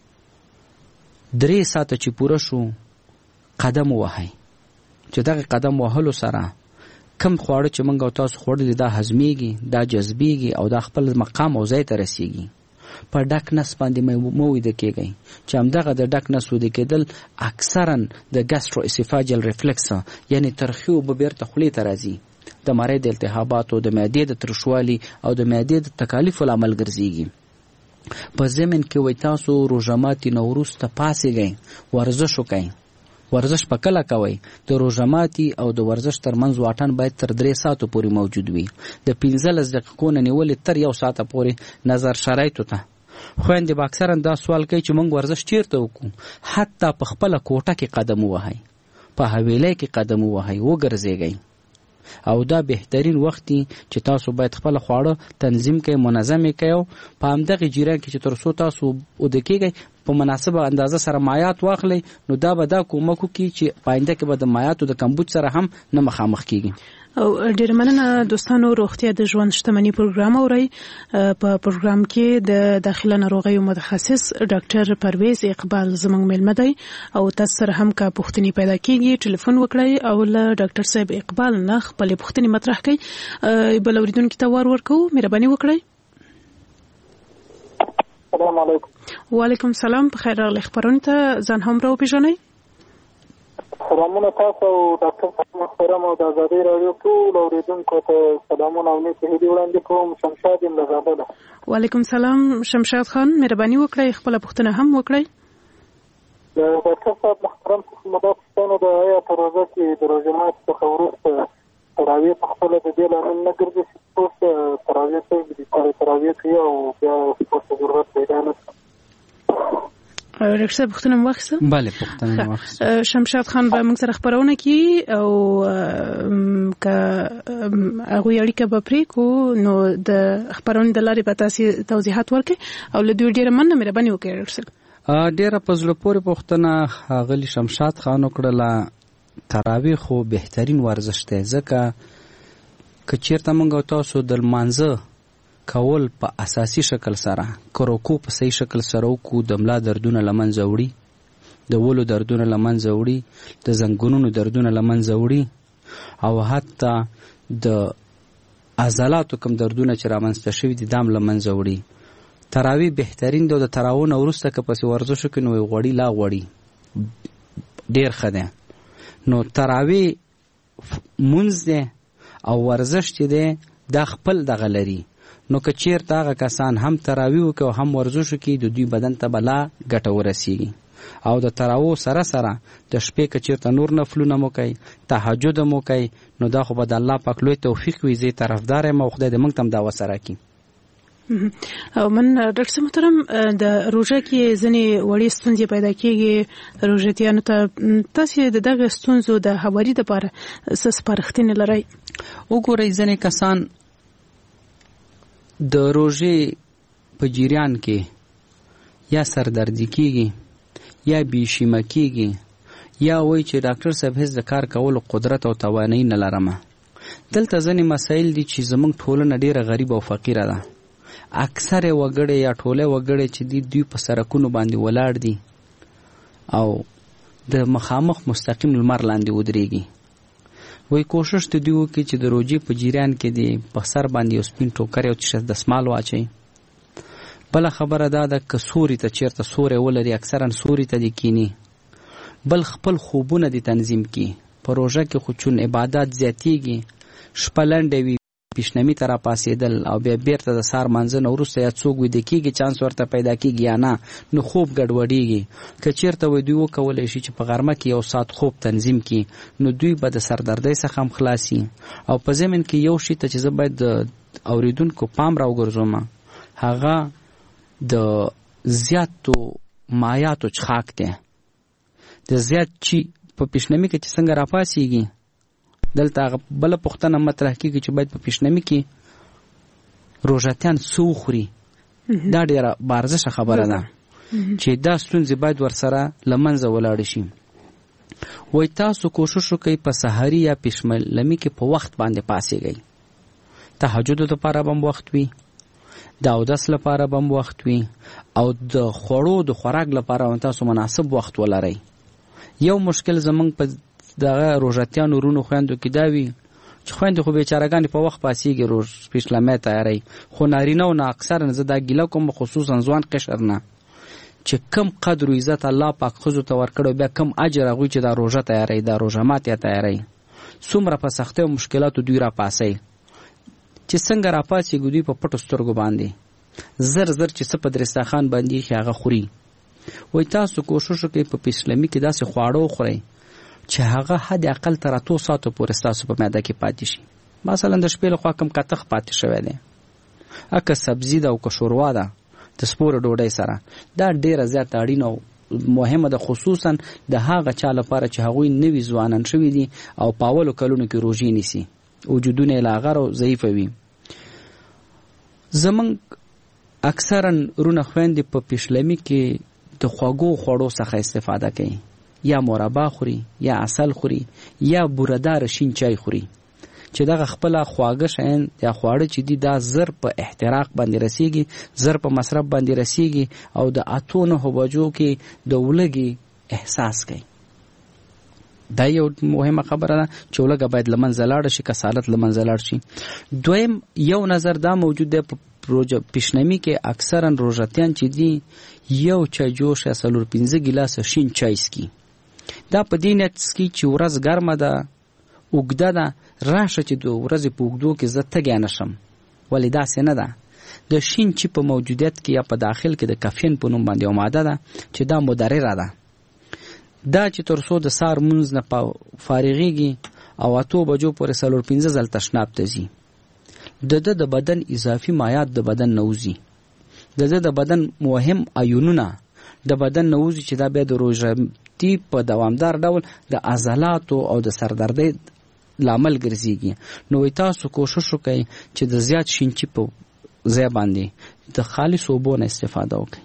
درې ساعته چې پوره شو قدم ووهئ، چې دغه قدم وهلو سره کم خواړه چې موږ او تاسو خوړلي دا هضمېږي، دا جذبېږي او دا خپل مقام او ځای ته رسېږي. په ډک نس باندې مه ویده کېږئ، چې همدغه د ډک نس ویده کېدل اکثرا د ګاسترو اسیفاجل ریفلکس یعنې ترخې اوبه بېرته خولې ته راځي، د مرۍ د التهاباتو، د معدې د ترشوالي او د معدې د تکالیفو لامل ګرځېږي. په ضمن کې وایي تاسو روژه ماتي نه وروسته پاڅېږئ، ورزش وکئ. ورزش په کله کوئ؟ د روژه ماتي او د ورزش ترمنځ واټن باید تر درې ساعتو پورې موجود وي، د پنځلس دقیقو نه نیولې تر یو ساعته پورې نظر شرایطو ته. خویندې به اکثرا دا سوال کوي چې موږ ورزش چیرته وکړو؟ حتی په خپله کوټه کې قدم ووهئ، په حویلی کې قدم ووهئ، وګرځېږئ. او دا بهترین وخت دی چې تاسو باید خپل خواړه تنظیم کړئ، منظم یې کړئ. په همدغه جریان کې چې تر څو تاسو اوده کېږئ په مناسبه اندازه سره مایعات واخلئ، نو دا به دا کومک وکړي چې په آینده کې به د مایعاتو د کمبود سره هم نه مخامخ کېږي. او ډېر مننه دوستانو. روغتیا د ژوند شتمني پروګرام اورئ. په پروګرام کې د داخله ناروغیو متخصص ډاکټر پرویز اقبال زموږ مېلمه دی او تاسو سره هم که پوښتنې پیدا کېږي ټلیفون وکړئ او له ډاکټر صاحب اقبال نه خپلې پوښتنې مطرح کړئ. بل اورېدونکي ته وار ورکوو، مهرباني وکړئ. السلام علیکم. وعلیکم السلام. په خیر راغلی خپرونې ته، ځان هم راوپېژنئ. سلامونه تاسو او ډاکټر صاحب محترم او د ازادۍ راډیو ټول اورېدونکو ته سلامونه او نیکې هیلې وړاندې کوم. شمشاد یم له زابله. وعلیکم السلام شمشاد خان، مهرباني وکړئ خپله پوښتنه هم وکړئ. د ډاکټر صاحب محترم څخه مو دا پوښتنه ده، آیا په روژه کې د روژه ماتي څخه وروسته تراویح په خپله د دې لامل نه ګرځي چې څوک تراویح کوي تراویح کوي او بیا سپورت ته ضرورت پیدا نه شي؟ ډاکټر صاحب پوښتنه مو واخیسته؟ بله پوښتنه مو واخیسته. شمشاد خان به موږ سره خپرونه کوي او که هغوی اړیکه به پرېږدو نو د خپرونې د لارې به تاسې توضیحات ورکړئ او له دوی ډېره مننه، مهرباني وکړئ ډاکټر صاحب. ډېره په زړه پورې پوښتنه ښاغلي شمشاد خان وکړله. تراویح خو بهترین ورزش دی، ځکه که چېرته موږ او تاسو د لمانځه کول په اساسي شکل سره، که رکوع په صحیح شکل سره وکړو، د ملا دردونه له منځه وړي، د ولو دردونه له منځه وړي، د زنګونونو دردونه له منځه وړي او حتی د عضلاتو کم دردونه چې رامنځته شوي دي دا هم له منځه وړي. تراویح بهترین دی او د تراویح نه وروسته که پسې ورزش وکړي نو غوړي لا غوړي ډېر ښه دی. نو تراویح مونځ دی او ورزش چې دی دا خپل دغه لري. نو که چیرته هغه کسان هم تراویح وکړي او هم ورزش وکړي د دوی بدن ته به لا ګټه ورسېږي. او د تراویح سره سره د شپې که چیرته نور نفلونه مو کوئ، تهجد مو کوئ، نو دا خو به د الله پاک لوی توفیق وي. زه طرفدار یم او خدای دې موږ ته هم دا وسره کړي. او من ډاکټر صاحب محترم، د روژه کې ځینې وړې ستونزې پیدا کېږي روژتیانو ته، تاسې د دغه ستونزو د هواري دپاره څه سپارښتنې لرئ؟ وګورئ ځینې کسان د روژې په جریان کې یا سردردي کېږي یا بېشیمه کېږي یا وایي چې ډاکټر صاحب هېڅ د کار کولو قدرت او توانایي نه لرمه. دلته ځینې مسایل دي چې زموږ ټولنه ډېره غریب او فقیره ده. اکثر وګړي یا ټوله وګړي چې دی دوی په سرکونو باندې ولاړ دي او د مخامخ مستقیم لمر لاندې ودرېږي. وای کوشش ته دی وکړي چې د روژې په جریان کې دی په سر باندې یو سپین ټوکر یو څه دسمال واچوي. بله خبره دا ده که سوري ته چېرته سوری ولري، اکثرا سوري ته دی کینی، بل خپل خوبونه دي تنظیم کی. په روژه کې خو چون عبادت زیاتیږي، شپه لنډه وي، پیشنمی ته راپاسېدل او بیا بیرته د سهار مانځه نه وروسته یا څوک ویده کېږي چانس ورته پیدا کېږي یا نه، نو خوب ګډوډېږي. که چېرته وی دوی وکولی شي چې په غرمه کې یو ساعت خوب تنظیم کړي، نو دوی به د سردردۍ څخه هم خلاصي. او په ضمن کې یو شي ته چې زه باید د اوریدونکو پام راوګرځوم، هغه د زیاتو مایاتو څښاک دی. د زیات چی په پیشنمی کې چې څنګه راپاسېږي، دلته بل پوښتنه مطرح کیږي چې باید په پیشنمی کې روژاتیان څه وخوري. دا ډیره بارزشه خبره ده چې دا ستونزې باید ورسره له منځه ولاړې شي. وایي تاسو کوشش وکئ په سحري یا پیشنمی کې په وخت باندې پاسېږئ. تهجد لپاره به هم وخت وي، د اودس لپاره به هم وخت وي، او د خوړو د خوراک لپاره تاسو مناسب وخت ولرئ. یو مشکل زمونږ په دغه روژاتیانو رونو خویندو کې دا وي چې خویندې خو بیچارهګانې په وخت پاسېږي روژ پیشلمۍ تیاری، خو نارینه نه اکثرا زه دا ګیله کوم خصوصا ځوان قشر نه چې کم قدر و عزت الله پاک ښځو ته ورکړی، بیا کم اجر هغوی چې دا روژه تیاری، دا روژه مات یا تیاری، څومره په سختۍ او مشکلاتو دوی راپاسئ چې څنګه راپاسېږي دوی په پټو سترګو باندې زر زر چې څه په دسترخوان باندې ایښي هغه خوري. وایي تاسو کوشش وکئ په پیشلمي کې داسې خواړه وخورئ چې هغه حد اقل تر اتو ساعتو پورې ستاسو په معده کې پاتې شي. مثلا د شپې لخوا کم کتخ پاتې شوی دی، اکه سبزي ده او که شوروا ده د سپورو ډوډۍ سره، دا ډیره زیاته اړینه او مهمه ده، خصوصا د هغه چا لپاره چې هغوی نوي ځوانان شوي دي او په اولو کلونو کې روژې نیسي، وجودونه یې لاغر او ضعیفه وي. زمونږ اکثرا رونه خویندې په پیشلمي کې د خوږو خوړو څخه استفاده کوي، یا مربا خوري، یا عسل خوري، یا بوردار شین چای خوري، چې دغه خپله خواږه شیان یا خواړه چې دي دا زر په احتراق باندې رسیږي، زر په مصرف باندې رسیږي او د اتو نهو بجو کې د ولږې احساس کوي. دا یو مهمه خبره ده چې ولږه باید له منځه لاړه شي، کسالت له منځه لاړ شي. دویم یو نظر دا موجود دی په روژه پیشنمی کې اکثرا روژاتیان چې دي یو چای جوش یا څلور پنځه ګیلاسه شین چای څکي. دا په دې نیت څکي چې ورځ ګرمه ده، اوږده ده، راشه چې د ورځې په اوږدو کې زه تږی نه شم. ولې داسې نه ده، د شین چای په موجودیت کې یا په داخل کې د کافین په نوم باندې یو ماده ده چې دا مضرره ده. دا چې تر څو د سهار مونځ نه فارغېږي او اتو بجو پورې څلور پنځه ځل تشناب ته ځي، د ده د بدن اضافي مایات د بدن نه وځي، د ده د بدن مهم ایونونه د بدن نه وځي چې دا بیا د روژتي په دوامدار ډول د عضلاتو او د سردردۍ لامل ګرځېږي. نو وایي تاسو کوشش وکئ چې د زیات شینچي په ځای باندې د خالص اوبو نه استفاده وکئ،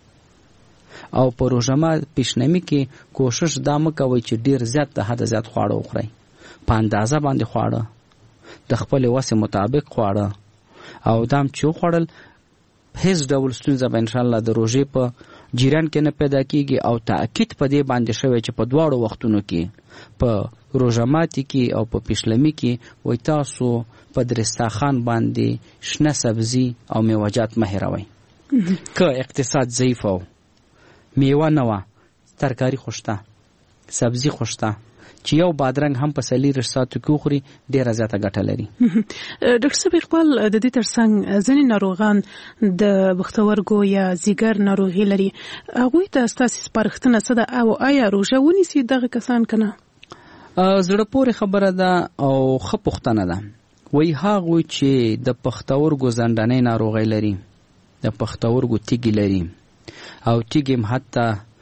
او په روژه پیشنمی کې کوشش دا مه کوئ چې ډیر زیات د حد زیات خواړه وخورئ، په اندازه باندې خواړه، د خپل وس مطابق خواړه، او دام چې وخوړل هیڅ ډول ستونزه به انشاءالله د روژې په جریان کې نه پیدا کیږي. او تاکید په دې باندې شوی چې په دواړو وختونو کې په روژه ماتي کې او په پیشلمي کې وایي تاسو په دسترخوان باندې شنه سبزي او میوه‌جات مه هېروئ. که اقتصاد ضعیف و، میوه نه وه، ترکاري خو شته، سبزي خو شته، چې یو بادرنګ هم په څلېرویشت ساعتو کې وخوري ډېره زیاته ګټه لري. ډاکټر صاحب اقبال، د دې ترڅنګ ځینې ناروغان د پښتورګو یا ځیګر ناروغي لري، هغوی ته ستاسې سپارښتنه څه ده او آیا روژه ونیسي دغه کسان که نه؟ زړه پورې خبره ده او ښه پوښتنه ده. وایي هغوی چې د پښتورګو زنډنۍ ناروغۍ لري، د پښتورګو تیږې لري او تیږې هم حتی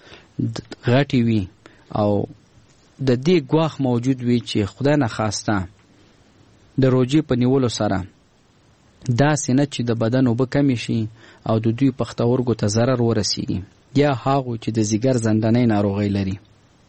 غټې وي او د دې ګواښ موجود وي چې خدای نه خواسته د روژې په نیولو سره داسې نه چې د بدن اوبه کمې شي او د دوی پښتورګو ته ضرر ورسیږي، یا هغوی چې د ځیګر زنډنۍ ناروغۍ لري،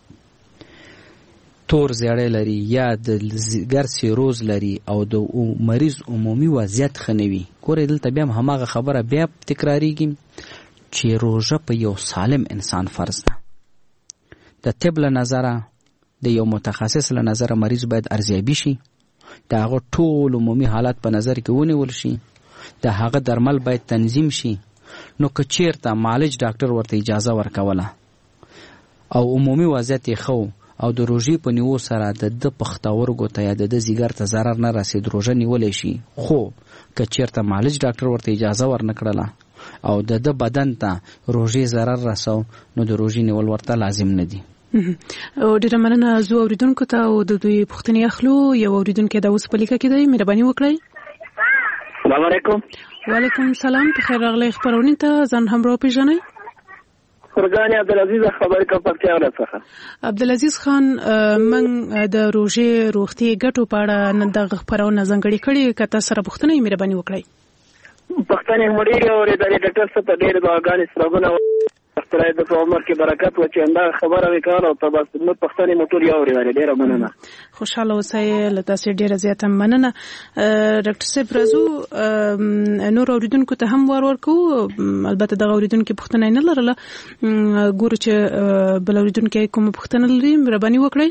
تور زیړی لري، یا د ځیګر سیروز لري او د مریض عمومي وضعیت ښه نه وي. ګورئ دلته بیا هم هماغه خبره بیا تکراریږي چې روژه په یو سالم انسان فرض ده. د طب له نظره، د یو متخصص له نظره مریض باید ارزیابي شي، د هغه ټول عمومي حالات په نظر کې ونیول شي، د هغه درمل باید تنظیم شي. نو که چیرته معالج ډاکټر ورته اجازه ورکوله او عمومي وضعیت یې ښه او د روژې په نیو سره د ده پښتورګو ته یا د ده ځیګر ته ضرر نه رسید روژه نیولی شي. خو که چېرته معالج ډاکټر ورته اجازه ورنه کړله او د ده بدن ته روژې ضرر رسو نو د روژې نیول ورته لازم نه دي. ډېره مننه. زه اورېدونکو ته او د دوی پوښتنې اخلو. یو اورېدونکی دا اوس په لیکه کې دی، مهرباني وکړئ. السلام علیکم. وعلیکم السلام. په خیر راغلی. خپرونې ته ځان هم راوپېژنئ. فرګانې عبدالعزیز خبرې کوم پکتیا ولایت څخه. عبدالعزیز خان، موږ د روژې روغتي ګټو په اړه نن دغه خپرونه ځانګړې کړې. که تاسو سره پوښتنه یې مهرباني وکړئ. پښتنې مو ډېرې اورېدلې ډاکټر صاحب ته ډېرې دعاګانې سلامونه. خدای دې په عمر کې برکت وکړي. همدغه خبره مې کوله او ته بس موږ پښتنې مو ټول یې اورېدلې. ډېره مننه. خوشحاله اوسئ. له تاسې ډېره زیاته مننه. ډاکټر صاحب راځو نور اورېدونکو ته هم وار ورکوو. البته دغه اورېدونکي پوښتنه یې نه لرله. ګورو چې بل اورېدونکی کومه پوښتنه لري. مهرباني وکړئ.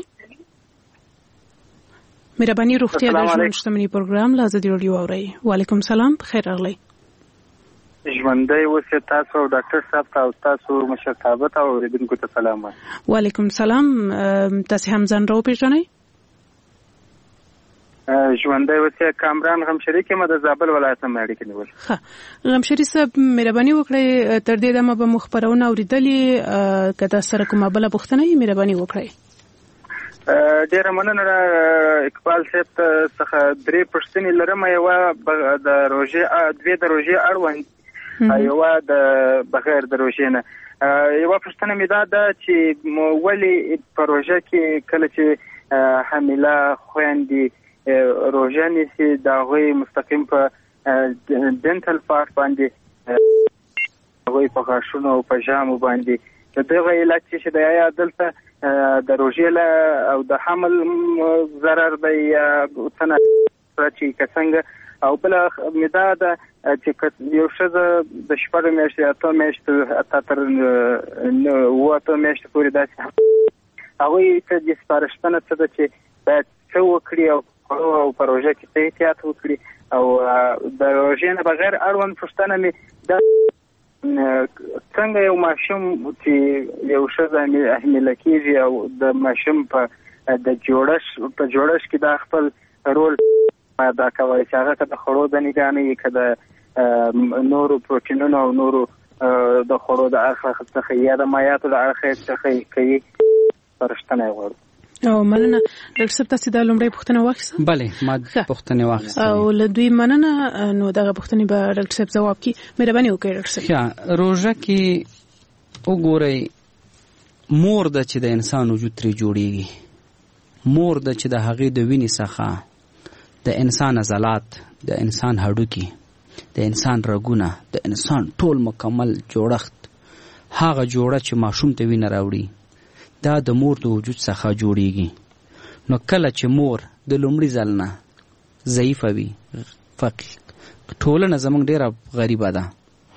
مهرباني. روغتیا د ژوند شتمني پروګرام له ازادي راډیو اورئ. وعلیکم سلام. په خیر راغلی. ژوندی اوسئ تاسو او ډاکټر صاحب ته او تاسو مشرتابه ته او اورېدونکو ته سلام. وعلیکم سلام. تاسې هم ځان راوپېژنئ. ژوندی اوسئ. کامران غمشري کې ما د زابل ولایت نه اړیکې نیول. ښه غمشري صاحب، مهرباني وکړئ. تر دې دمه به مو خپرونه اورېدلې. که تاسو سره کومه بله پوښتنه یې مهرباني وکړئ. ډېره مننه. اقبال صاحب څخه درې پوښتنې لرم. یوه د روژې، دوې د روژې اړوند، یوه د بغیر د روژې نه. یوه پوښتنه مې دا ده چې ولې په روژه کې کله چې حامله خویندې روژه نیسي د هغوی مستقیم په ډنټل پارټ باندې، هغوی په غاښونو او په ژامو باندې د دغه علت چې دی، آیا دلته د روژې او د حمل ضرر دی یا څه نه چې که څنګه؟ او بله مې دا ده چې یو ښځه د شپږو میاشتو یا اتو میاشتو حتی تر اووه اتو میاشتو پورې داسې هغوی ته د سپارښتنه څه ده چې باید څه وکړي او او په روژه کې څه احتیاط وکړي؟ او د روژې نه بغیر اړوند پوښتنه مې دا څنګه یو ماشوم چې یو ښځه حامله کېږي او د ماشوم په د جوړښت په جوړښت کې دا خپل رول ادا کوي چې هغه که د خوړو د نګانې که د نورو پروټینونو او نورو د خوړو د اړخه څخه یا د مایعاتو د اړخه څخه کوي. سپارښتنه یې غواړو. او مننه. ډاکټر صاحب تاسې دا لومړی پوښتنه واخیسته؟ بله، ما پوښتنې واخیسته او له دوی مننه. نو دغه پوښتنې به ډاکټر صاحب ځواب کړي. مهرباني وکړئ ډاکټر صاحب. روژه کې وګورئ، مور ده چې د انسان وجود ترې جوړیږي. مور ده چې د هغې د وینې څخه د انسان عضلات، د انسان هډوکي، د انسان رګونه، د انسان ټول مکمل جوړښت، هغه جوړه چې ماشوم ته وینه راوړي، دا د مور د وجود څخه جوړیږي. نو کله چې مور د لومړي ځل نه ضعیفه وي، فقر ټولنه زموږ ډیره غریبه ده.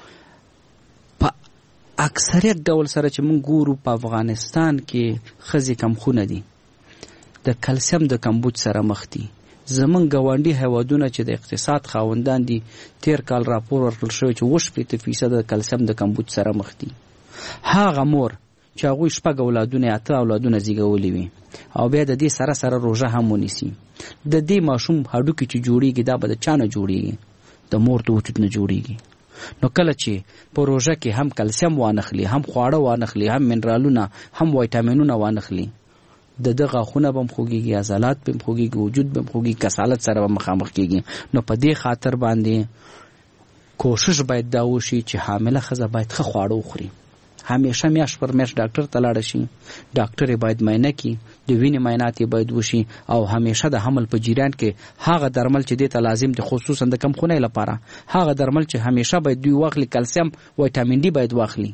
په اکثریت ډول سره چې موږ ګورو په افغانستان کې ښځې کمخونه دي، د کلسیم د کمبود سره مخ دي. زمونږ ګاونډي هیوادونه چې د اقتصاد خاوندان دي، تیر کال راپور ورکړل شوی چې اوه شپېته فیصده د کلسیم د کمبود سره مخ دي. هغه مور چې هغوی شپږ اولادونه یا اته اولادونه زیږولي وي او بیا د دې سره سره روژه هم ونیسي، د دې ماشوم هډوکي چې جوړیږي دا به د چا نه جوړیږي؟ د مور د وجود نه جوړیږي. نو کله چې په روژه کې هم کلسیم وانخلي، هم خواړه وانخلي، هم منرالونه، هم وایټامینونه وانخلي، د ده غاښونه به هم خوږېږي، عضلات به هم خوږېږي، وجود به هم خوږېږي، کسالت سره به مخامخ کېږي. نو په دې خاطر باندې کوشش باید دا وشي چې حامله ښځه باید ښه خواړه وخوري. همیشه میاشت پر میاشت ډاکټر ته لاړه شي، ډاکټر یې باید معاینه کړي، د وینې معاینات یې باید وشي، او همیشه د حمل په جریان کې هغه درمل چې دې ته لازم دي، خصوصا د کمخونۍ لپاره هغه درمل چې همیشه باید دوی واخلي، کلسیم، وایټامین ډي باید واخلي.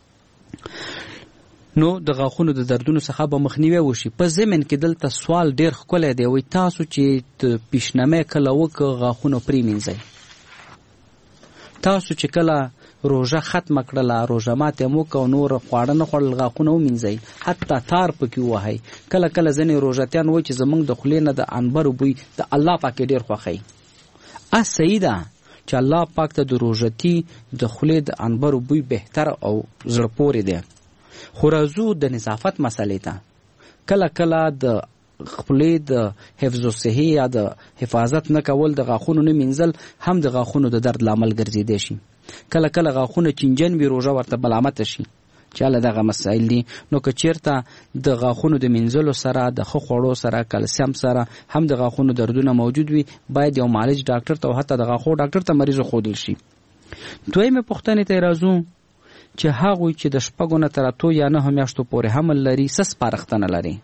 نو د غاښونو د دردونو څخه به مخنیوی وشي. په ضمن کې دلته سوال ډیر ښکلی دی، وایي تاسو چې پیشنمۍ کله وکړه غاښونه پرېمینځئ. تاسو چې کله روژه ختمه کړله، روژه ماتې هم وکړه او نور خواړه نه خوړل، غاښونه ومینځئ، حتی تار پکې ووهئ. کله کله ځینې روژتیان وایي چې زموږ د خولې نه د عنبرو بوی د الله پاک ډېر خوښوي. ا صحیح ده چې الله پاک ته د روژتي د خولې د عنبرو بوی بهتر او زړه پورې دی، خو راځو د نظافت مسلې ته. کله کله د خپلې د حفظ الصحې یا د حفاظت نه کول د غاښونو نه مینځل هم د غاښونو د درد لامل ګرځېدی شي. کله کله غاښونه چینجن وي روژه ورته بلامته شي چې هله دغه مسایل دي. نو که چېرته د غاښونو د مینځلو سره د ښه خوړو سره کلسیم سره هم د غاښونو دردونه موجود وي باید یو معالج ډاکټر ته او حتی د غاښو ډاکټر ته مریض وښودل شي. دویمې پوښتنې ته راځو چې هغوی چې د شپږو نه تر اتو یا نهو میاشتو پورې حمل لري څه سپارښتنه لري.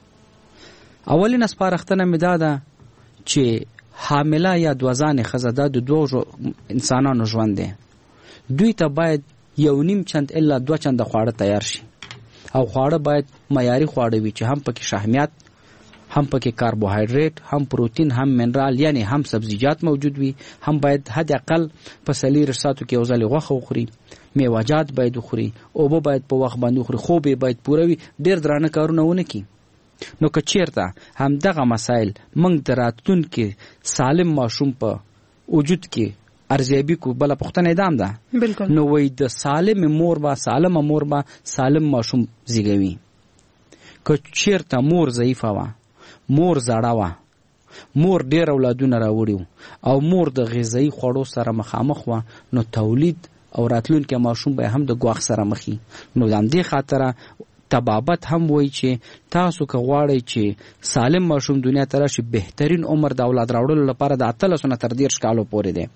اولینه سپارښتنه مې دا ده چې حامله یا دوزانې ښځه دا د دوو انسانانو ژوند دی. دوی ته باید یو نیم چند الا دوه چنده خواړه تیار شي او خواړه باید معیاري خواړه وي چې هم پکې شحمیات، هم پکې کاربوهایډریټ، هم پروتین، هم منرال یعنی هم سبزیجات موجود وي. هم باید حد اقل په څلېرویشت ساعتو کې یو ځلې غوښه وخوري. میوه‌جات باید وخوري. اوبه باید په وخت باندې وخوري. خوب یې باید پوره وي. ډېر درانه کارونه ونه کړي. نو که چېرته همدغه مسایل موږ د راتلونکي سالم ماشوم په وجود کې ارزیابي کو، بله پوښتنه یې دا هم ده نو وایي د سالم مور به سالمه مور به سالم ماشوم زیږوي. که چېرته مور ضعیفه وه، مور زړه وه، مور ډېر اولادونه راوړي او مور د غذایي خوړو سره مخامخ وه نو تولید او راتلونکی ماشوم به هم د ګواښ سره مخي. نو د همدې خاطره طبابت هم وایي چې تاسو که غواړئ چې سالم ماشوم دنیا ته راشي بهترین عمر د اولاد راوړلو لپاره د اتلسو نه تر دېرش کالو پورې دی.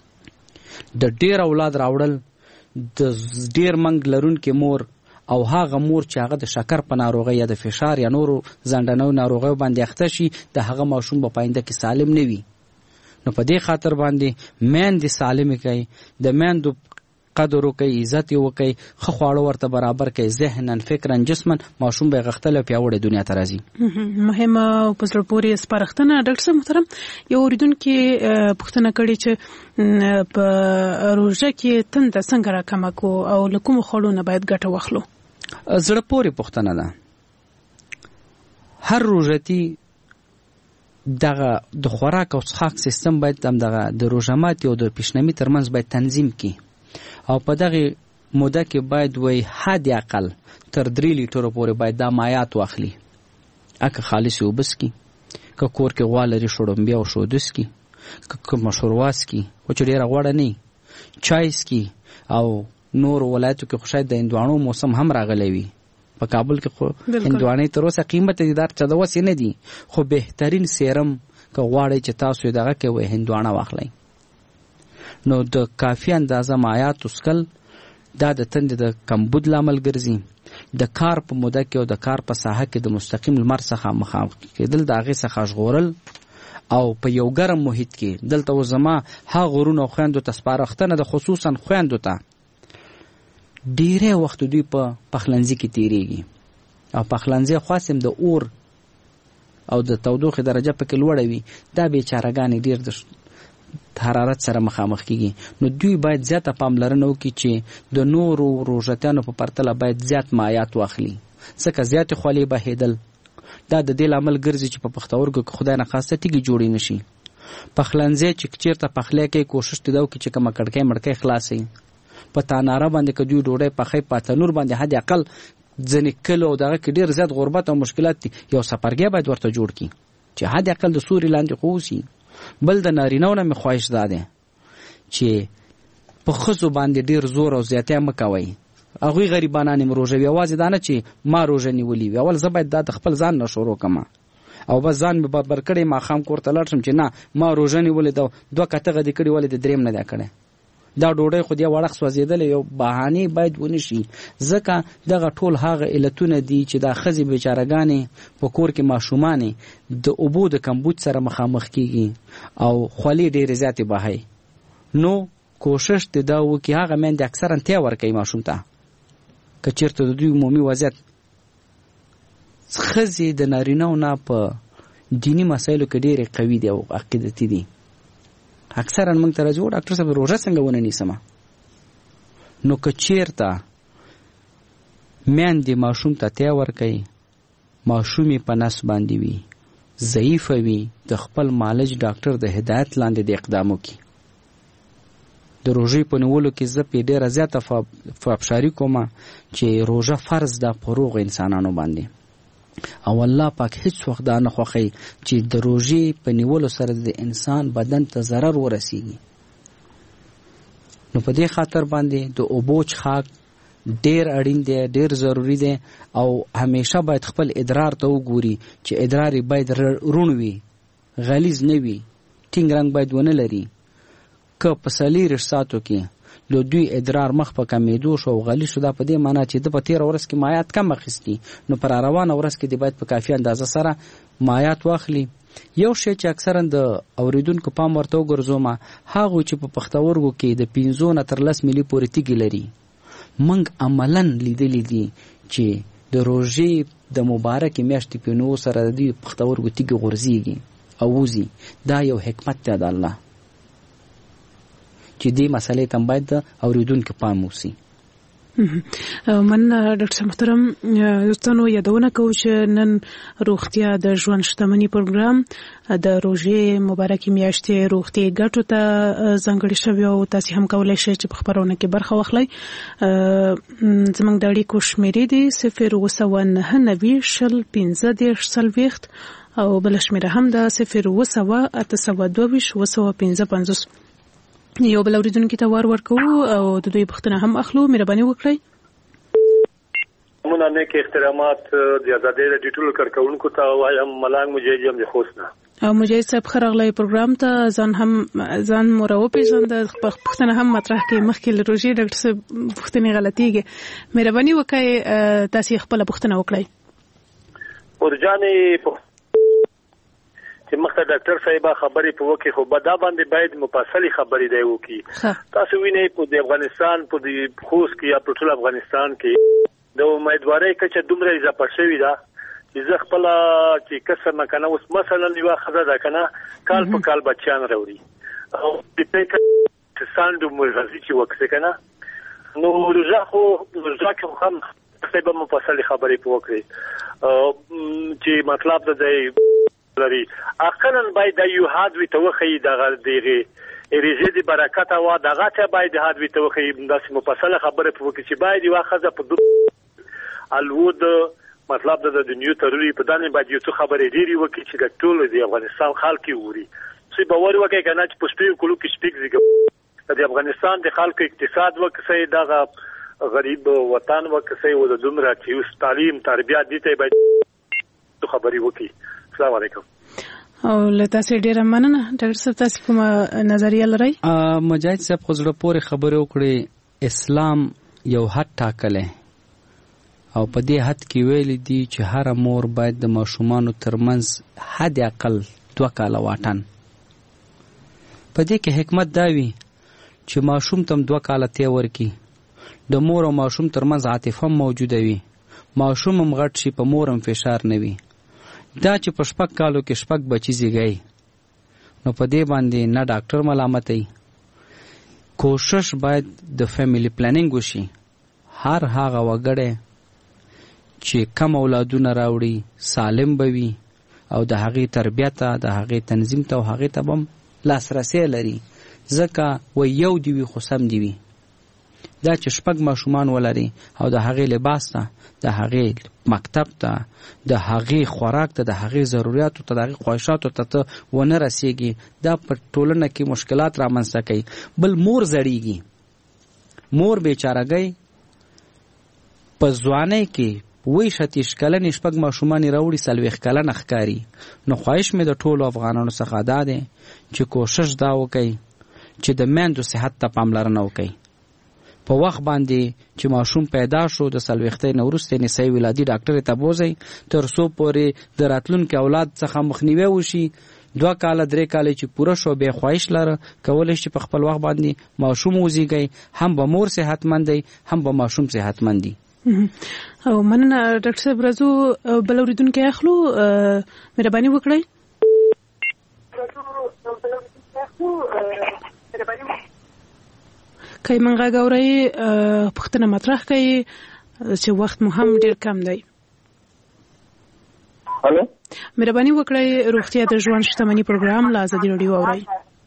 د ډېر اولاد راوړل د ډېر منګ لرونکې مور او هغه مور چې هغه د شکر په ناروغۍ یا د فشار یا نورو زنډنو ناروغیو باندې اخته شي د هغه ماشوم به په آینده کې سالم نه وي. نو په دې خاطر باندې میندې سالمې کوي، د میندو قدر وکړئ، عزت یې وکړئ، ښه خواړه ورته برابر کړئ، ذهناً فکراً جسماً ماشوم به یې غښتلی او پیاوړی دنیا ته راځي. مهمه او په زړه پورې سپارښتنه. ډاکټر صاحب محترم، یو اورېدونکي پوښتنه کړې چې په روژه کې تنده څنګه راکمه کړو او له کومو خوړو نه باید ګټه واخلو؟ زړه پورې پوښتنه ده. هر روژتي دغه د خوراک او څښاک سیستم باید دغه د روژه ماتي او د پیشنمي ترمنځ باید تنظیم کړي او په دغه موده کې باید وای حد اقل تر درې لیټرو پورې باید دا مایات واخلي. اکه خالص اوبه څښي، که کور کې غوا لري شړومبې او شوده څښي، که کومه شوروا څښي خو چې ډېره غوړه نه وي، چای څښي. او نور ولایتو کې خو شاید د هندواڼو موسم هم راغلی وي. په کابل کې خو هندواڼې تر اوسه قیمت یې دار څه د وسې نه دي، خو بهترین سیرم که غواړئ چې تاسو یې دغه کې وایي هندواڼه واخلئ. نو د کافي اندازه مایعات وڅښل دا د تندې د کمبود لامل ګرځي. د کار په موده کې او د کار په ساحه کې د مستقیم لمر څخه مخامخ کېدل، د هغې څخه ژغورل او په یو ګرم محیط کې. دلته اوس زما هغه غرونو او خویندو ته سپارښتنه ده، خصوصا خویندو ته. ډېری وخت دوی په پخلنځي کې تېرېږي او پخلنځي خاص هم د اور او د تودوخې درجه پکې لوړه وي. دا بیچارهګانې ډېر د حرارت سره مخامخ کیږي. نو دوی باید زیاته پاملرنه وکړي چې د نورو روژتیانو په پرتله باید زیات مایعات واخلي، ځکه زیاتې خولې بهېدل دا د دې لامل ګرځي چې په پښتورګو کې خدای نخواسته تیږې جوړې نه شي. پخلنځی چې چېرته پخلی کوي کوشش دې دا وکړي چې کومه کړکۍ مړکۍ خلاصوي. په تاناره باندې که دوی ډوډۍ پخوي په تنور باندې حد اقل ځینې کلو او دغه کې ډېر زیات غربت او مشکلات دي، یو سپرګی باید ورته جوړ کړي چې حد اقل د سوري لاندې خو اوسي. بل د نارینهو نه مې خواهش دا دی چې په ښځو باندې ډېر زور او زیاتیا مه کوئ. هغوی غریبانان یې روژه وي، یوازې دا نه چې ما روژه نیولې وي. اول زه باید دا د خپل ځان نه شروع کړم او بس ځان مې بربر کړی ماښام کور ته لاړ شم چې نه ما روژه نیولې ده، دوه کتغه دې کړي ولې د درېیم نه دی کړی، دا ډوډۍ خو دې وړخ سوځېدلې. یو بهانې باید ونه شي، ځکه دغه ټول هغه علتونه دي چې دا ښځې بیچارهګانې په کور کې ماشومانې د اوبو د کمبود سره مخامخ کیږي او خولې ډېرې زیاتې بهوي. نو کوشش دې دا وکړي هغه میندې اکثرا تیا ورکوي ماشوم ته که چېرته د دوی عمومي وضعیت ښځې د نارینهو نه په دیني مسایلو کې ډېرې قوي دي او عقیدتي دي. اکثرا موږ ته راځي ډاکټر صاحب روژه څنګه ونه نیسمه. نو که چېرته میندې ماشوم ته تیا ورکوي، ماشوم یې په نس باندې وي، ضعیفه وي، د خپل معالج ډاکټر د هدایت لاندې د اقدام وکړي. د روژې په نیولو کې زه پې ډېره زیاته فابشاري کوم چې روژه فرض ده په روغو انسانانو باندې او الله پاک هیڅ وخت دا نه خوښوي چې د روژې په نیولو سره د انسان بدن ته ضرر ورسیږي. نو په دې خاطر باندې د اوبو څښاک ډیر اړین دی، ډیر ضروری دی او همیشه باید خپل ادرار ته وګوري چې ادرار باید روڼ وي، غلیظ نه وي، ټینګ رنګ باید ونه لري. که په څلېرویشت ساعتو کې له دوی ادرار مخ په کمیدو شو او غلیظ شو، دا په دې معنا چې د په تېره ورځ کې مایات کم اخیستي، نو پر روانه ورځ کې دی باید په کافي اندازه سره مایات واخلي. یو شی چې اکثرا د اوریدونکو پام ورته وګرځوم، هغه چې په پښتورګو کې د پنځه نه تر لس ملي پورې تیږې لري، منګ عملاً لیدلی دي چې د روژې د مبارکې میاشتې په نو سره د دوی پښتورګو تیږې غورځېږي او وځي. دا یو حکمت دی د الله چې دې مسئلې ته باید د اوریدونکو پام وشي. من ډاکټر محترم دوستانو یادونه کوو چې نن روغتیا د ژوند شتمنۍ پروګرام د روژې مبارکې میاشتې روغتیا ګټو ته ځانګړی شوی او تاسو هم کولای شئ چې په خبرونه کې برخه واخلئ. زموږ د اړیکو شمیرې دي صفر اووه سوه نهه نوي شل پنځه دېرش څلوېښت او بل شمیره هم ده صفر اووه سوه اته سوه دوه ویشت اووه سوه پنځه پنځوس. یو بل اوریدونکو ته وار ورکوو او د دوی پوښتنه هم اخلو. مهرباني وکړئ. مونږ نه کې احترامات د آزادۍ د ټولو کارکونکو ته وایم. ملنګ مجاهد یم د خوست نه. او مجاهد صاحب خرغلی پروګرام ته ځان هم ځان مورو پیژند پوښتنه هم مطرح کې مخکې له روژې ډاکټر صاحب پوښتنه غلطیږي. مهرباني وکړئ تاسو خپل پوښتنه وکړئ. ورجانې چې مخته ډاکټر صاحب خبرې په وکي خو بدا باندې باید مفصلی خبرې دی وکي. تاسو وینئ په افغانستان په خوست کې یا په ټول افغانستان کې د امیدوارۍ کچه دومره اضافه شوې ده چې زه خپل چې کسر نه کنه اوس مثلا یو خزه ده کنه کال په کال بچیان راوړي او د پېکه ساندو مرغزي چې وکړي کنه نو روزه خو روزه کې هم صاحب مفصلی خبرې په وکړي چې مطلب د لري اقلا باید یو حادوی توخی دغه دیغه ریزه دی برکت او دغه ته باید حادوی توخی داسې مفصله خبره په وکړي چې باید یو خزه په الود مطلب د دنیو تروري په دانه باید یو څه خبرې ډیری وکړي چې د ټول دی افغانستان خلک ووري چې باور وکړي کنه چې پښتو کولو کې سپیک زیګ د افغانستان د خلکو اقتصاد وکړي دغه غریب وطن وکړي او د دومره چې تعلیم تربیت دي ته باید خبرې وکړي. السلام علیکم. او لته سي ډیره مننه ډاکټر صاحب تاسو کوم نظریه لرئ؟ مجاهد صاحب خو زړه پورې خبرې وکړې. اسلام یو حد ټاکلی او په دې حد کې ویلي دي چې هر مور باید د ماشومانو ترمنځ حد اقل دوه کاله واټن. په دې کې حکمت دا وي چې ماشوم تم دوه کاله تی ورکي، د مور او ماشوم ترمنځ عاطفه موجوده وي، ماشوم هم غټ شي په مور هم فشار نه وي. دا چې په شپږ کالو کې شپږ بچي زیږي نو په دې باندې نه ډاکټر ملامتوي. کوشش باید د فیملی پلانینګ وشي. هر هغه وګړی چې کم اولادونه راوړي سالم بوي او د هغې تربیت ته د هغې تنظیم ته او هغې ته به لاسرسی لري، ځکه و یو دی وي خو سم دی وي. دا چې شپږ ماشومان ولري او د هغې لباس ته، د هغې مکتب ته، د هغې خوراک ته، د هغې ضرورتو ته، د هغې خواهشاتو ته ته ونه رسیږي، دا په ټولنه کې مشکلات رامنځته کوي. بل مور زړیږي، مور بیچارهګۍ په ځوانۍ کې وی شتیش کلنې شپږ ماشومان راوړي څلوېښت کلنه ښکاري. نو خواهش مې د ټولو افغانانو څخه دا دی چې کوشش دا وکړي چې د میندو صحت ته پاملرنه وکړي. په وخت باندې چې ماشوم پیدا شو د څلوېښتۍ نه وروسته نسایي ولادي ډاکټر ته بوځئ تر څو پورې د راتلونکي اولاد څخه مخنیوی وشي. دوه کاله درې کاله چې پوره شو بیا خواهش لره کولی شي په خپل وخت باندې ماشوم وزیږئ. هم به مور صحتمند دی، هم به ماشوم صحتمند دی. او مننه ډاکټر صاحب. راځو بل اورېدونکی اخلو. مهرباني وکړئ. کای منغه غوړی پښتنه مطرح کوي چې وخت مو هم ډیر کم دی. هلو، مهرباني وکړئ روغتیا د ژوند شتمنۍ پروګرام لا آزادي رادیو اورئ.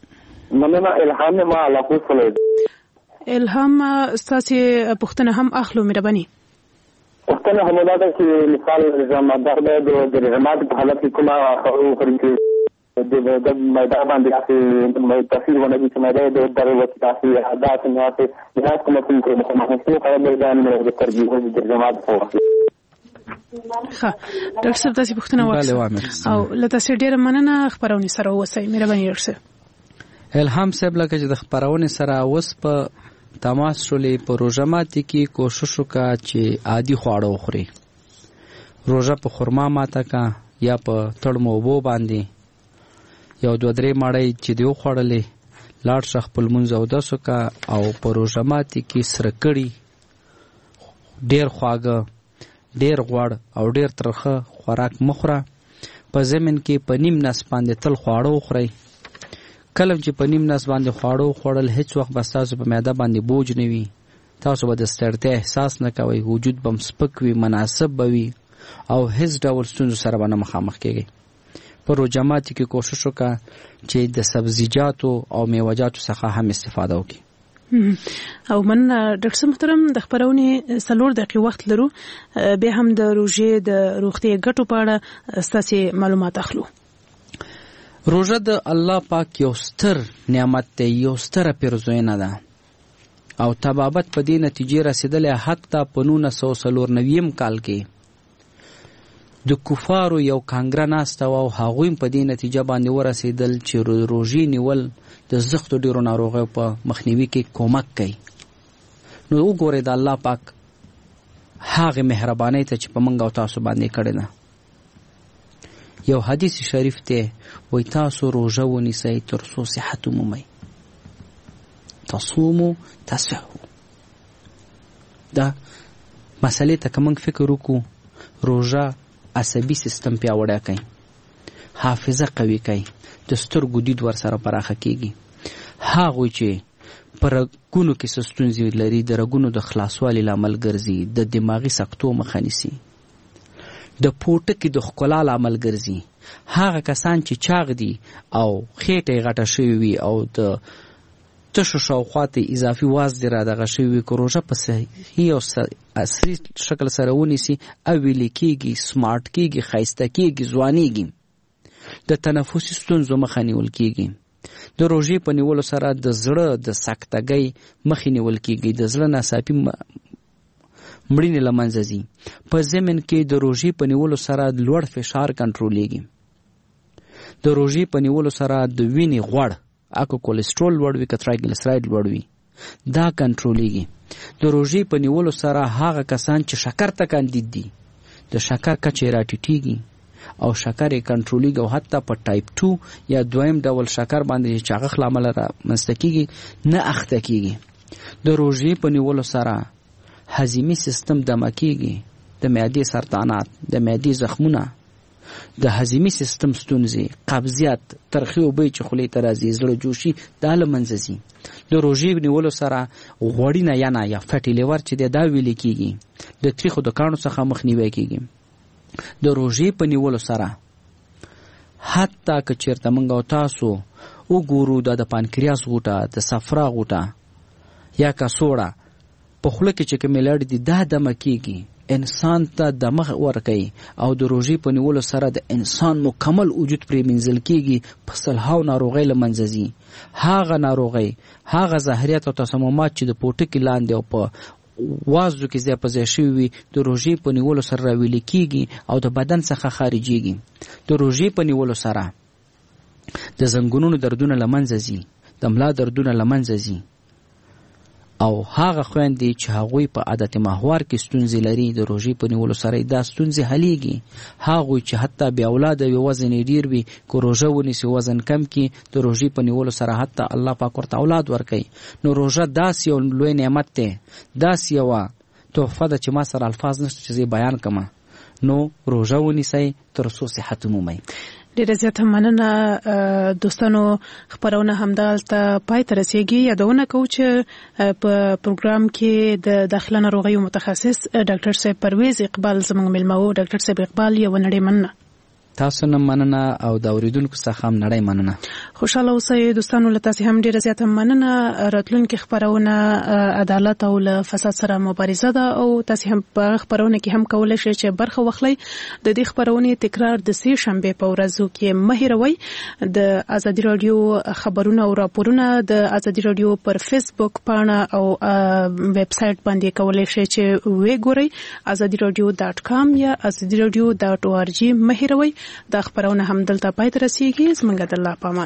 مننه الهام ما علاقه سره الهام ستاسو پښتنه هم اخلو مهرباني پښتنه هم دا چې مثال رمضان د رمضان په حالت کې کومه خبرو کوي د د مېدا باندې چې تفصیل ونه دي چې مېدا د درو وخت تاسو عادت نه هڅه نه کوم کوم کوم مخکې خبره بیان نه د ترجیح د جماعت په وخت ها ډاکټر صاحب تاسو پښتنه وایي او لته سې ډیره مننه خبرونه سره وسای مهرباني ورسه الهام صاحب لکه چې د خبرونه سره وس په تماس شولې په روزه ماتي کې کوشش وکړه چې عادي خواړه وخوري روزه په خرما ماته کا یا په تړمو وبو باندې یو دوه درې ماړی چې دیو خوړلې لاړ شخ په لمونځ او داسو کا او په روزه ماتي کې سره کړي ډیر خواږه ډیر غوړ او ډیر ترخه خوراک مخوره په زمين کې په نیم نس باندې تل خواړه وخوري کله چې په نیم نس باندې خواړه خوړل هیڅ وخت بس تاسو په معده باندې بوج نه وي تاسو به د ستړیا احساس نه کوئ وجود بم سپک وي مناسب وي او هیڅ ډول ستونزو سره باندې مخامخ کیږي په روزماتي کې کوشش وکړه چې د سبزیجاتو او میوه‌جاتو څخه هم استفاده وکړي او من ډاکټر محترم د خبرونه سلور دقیقې وخت لرو به هم د روزې د روغتي ګټو په اړه ستاسو معلومات اخلو روزه د الله پاک یو ستر نعمت دی یو ستر پیرزوینه ده او تبابت په دې نتیجې رسیدلې حتی په نولس سوه څلور نوي کال کې د کفارو یو کانګرناست او هغوی په دې نتیجه باندې ورسېدل چې روزي نیول د زغتو ډیرو ناروغیو په مخنیوي کې کومک کوي نو وګورئ د الله پاک هغه مهرباني ته چې په منګ او تاسو باندې کړی ده یو حدیث شریف ته وای تاسو روزه ونیسئ تر څو صحت مومئ تصوموا تصحوا دا مسئله ته کوم فکر وکړو روزه عصبي سیستم پیاوړی کوي حافظه قوي کوي د سترګو دید ور سره پراخه کیږي هغه چې پر ګونو کې ستونزې لري د رګونو د خلاصوالي لامل ګرځي د دماغي سکتو مخه نیسي د پوټکي د ښکلا لامل ګرځي هغه کسان چې چاغ دي او خېټه غټه شوی وي او د تشو شاوخواته اضافي واز دی را دغه شوی کروژه په صحیح او عصري شکل سره ونیسي او ویل کېږي سمارټ کېږي ښایسته کېږي ځوانېږي د تنفسي ستونزو مخه نیول کېږي د روژې په نیولو سره د زړه د سکتګۍ مخې نیول کېږي د زړه ناڅاپي مړینې له منځه ځي په ضمن کې د روژې په نیولو سره لوړ فشار کنټرولېږي د روژې په نیولو سره د وینې غوړ اکو کولیسټرول لوړ وي که ترایګلیسراید لوړ وي دا کنټرولېږي د روژې په نیولو سره هغه کسان چې شکر ته کاندید دي د شکر کچه یې راټیټېږي او شکر یې کنټرولېږي او حتی په ټایپ ټو یا دویم ډول شکر باندې چې چاغښت له امله رامنځته کېږي نه اخته کېږي د روژې په نیولو سره هضمي سیستم دمه کېږي د معدې سرطانات د معدې زخمونه د هضمي سیستم ستونزې قبضیت ترخی اوبه چې خولې ته راځي زړه جوشي دا له منځه ځي د روژې نیولو سره غوړینه یعنه یا فټي لیور چې دا ویل کېږي د تریخو د کاڼو څخه مخنیوی کېږي د روژې په نیولو سره حتی که چېرته موږ او تاسو وګورو دا د پانکریاس غوټه د صفرا غوټه یا کڅوړه په خوله کې چې کومې لړ دي دا دمه کېږي انسان ته دمه ورکوي او د روژې په نیولو سره د انسان مکمل وجود پرې منځل کېږي په سلهاو ناروغۍ له منځه ځي هغه ناروغۍ هغه زهریات او تسممات چې د پوټکي لاندې او په وازو کې ځای په ځای شوي وي د روژې په نیولو سره راویلې کېږي او د بدن څخه خارجېږي د روژې په نیولو سره د زنګونونو دردونه له منځه ځي د ملا دردونه له منځه ځي او هغه خويندې چې هغوی په عادت محور کې ستونزې لري د روژې په نیولو سره دا ستونزې حلیږي هغوی چې حتی بې اولاده وي وزن یې ډېر وي که روژه ونیسي وزن کم کړي د روژې په نیولو سره حتی الله پاک ورته اولاد ورکوي نو روژه داسې یو لوی نعمت دی داسې یوه تحفه ده چې ما سره الفاظ نشته چې زه بیان کړم نو روژه ونیسئ تر څو صحت ومومئ ډیره زیاته مننه دوستانو خبرونه همدلته پای ته رسیږي یادونه کوم چې په پروګرام کې د داخله ناروغیو متخصص ډاکټر صاحب پرویز اقبال زموږ ملمو ډاکټر صاحب اقبال یو نړۍ مننه تاسو نه مننه او د اوریدونکو څخه هم نړۍ مننه. خوشاله اوسئ دوستانو، له تاسو هم ډیره زیاته مننه. راتلونکي خبرونه عدالت او له فساد سره مبارزه ده او تاسو هم په خبرونه کې هم کولای شئ چې برخه واخلئ. د دې خبرونه تکرار د سې شنبه په ورځو کې مه هېروئ. د ازادي رادیو خبرونه او راپورونه د ازادي رادیو پر فیسبوک پاڼه او ویب سټ باندې کولای شئ چې وګورئ azadi radio dot com یا azadi radio dot org. مه هېروئ. دا خبرونه هم دلته پای ته رسیږي. زموږ د الله پامان.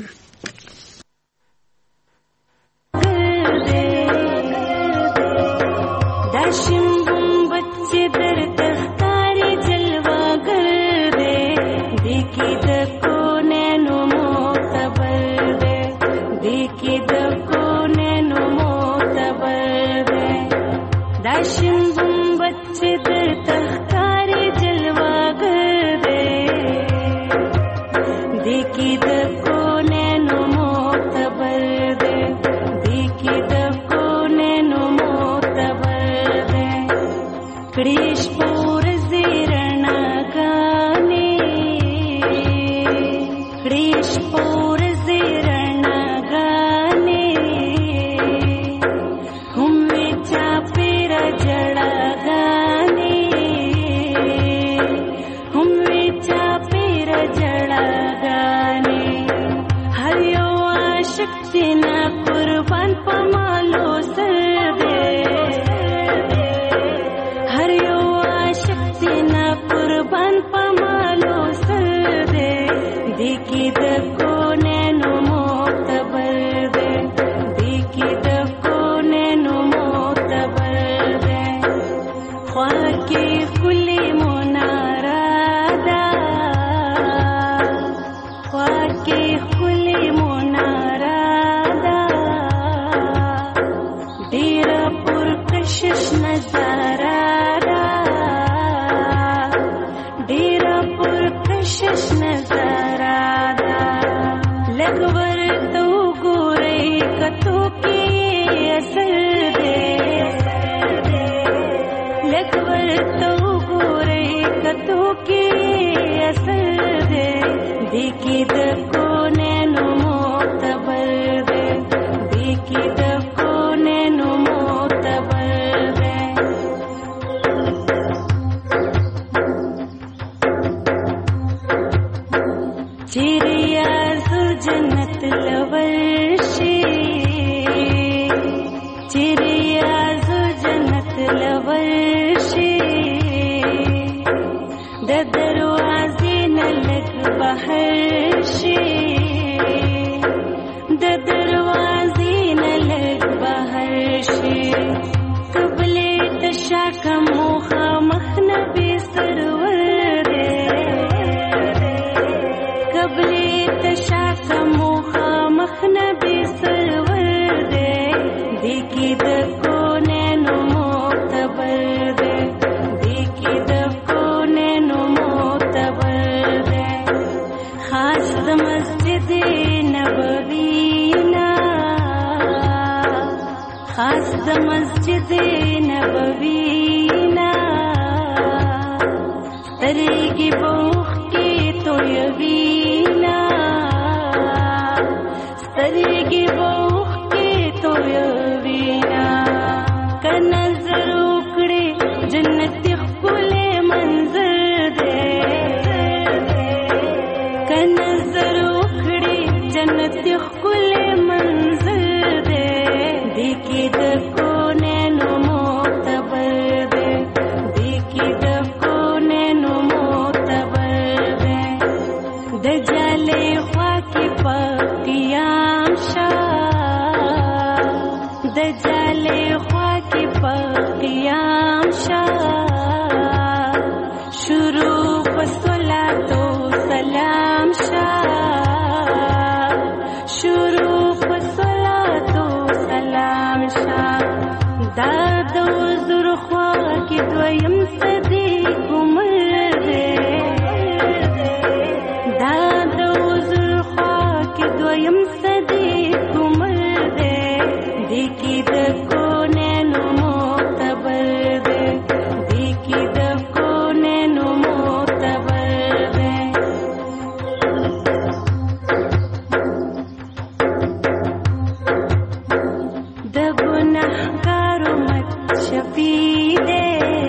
गुनाहगार मत शफी दे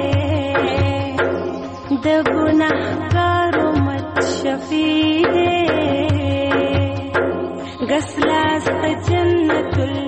द गुनाहगार मत शफी दे गसलास्त जन्नतुल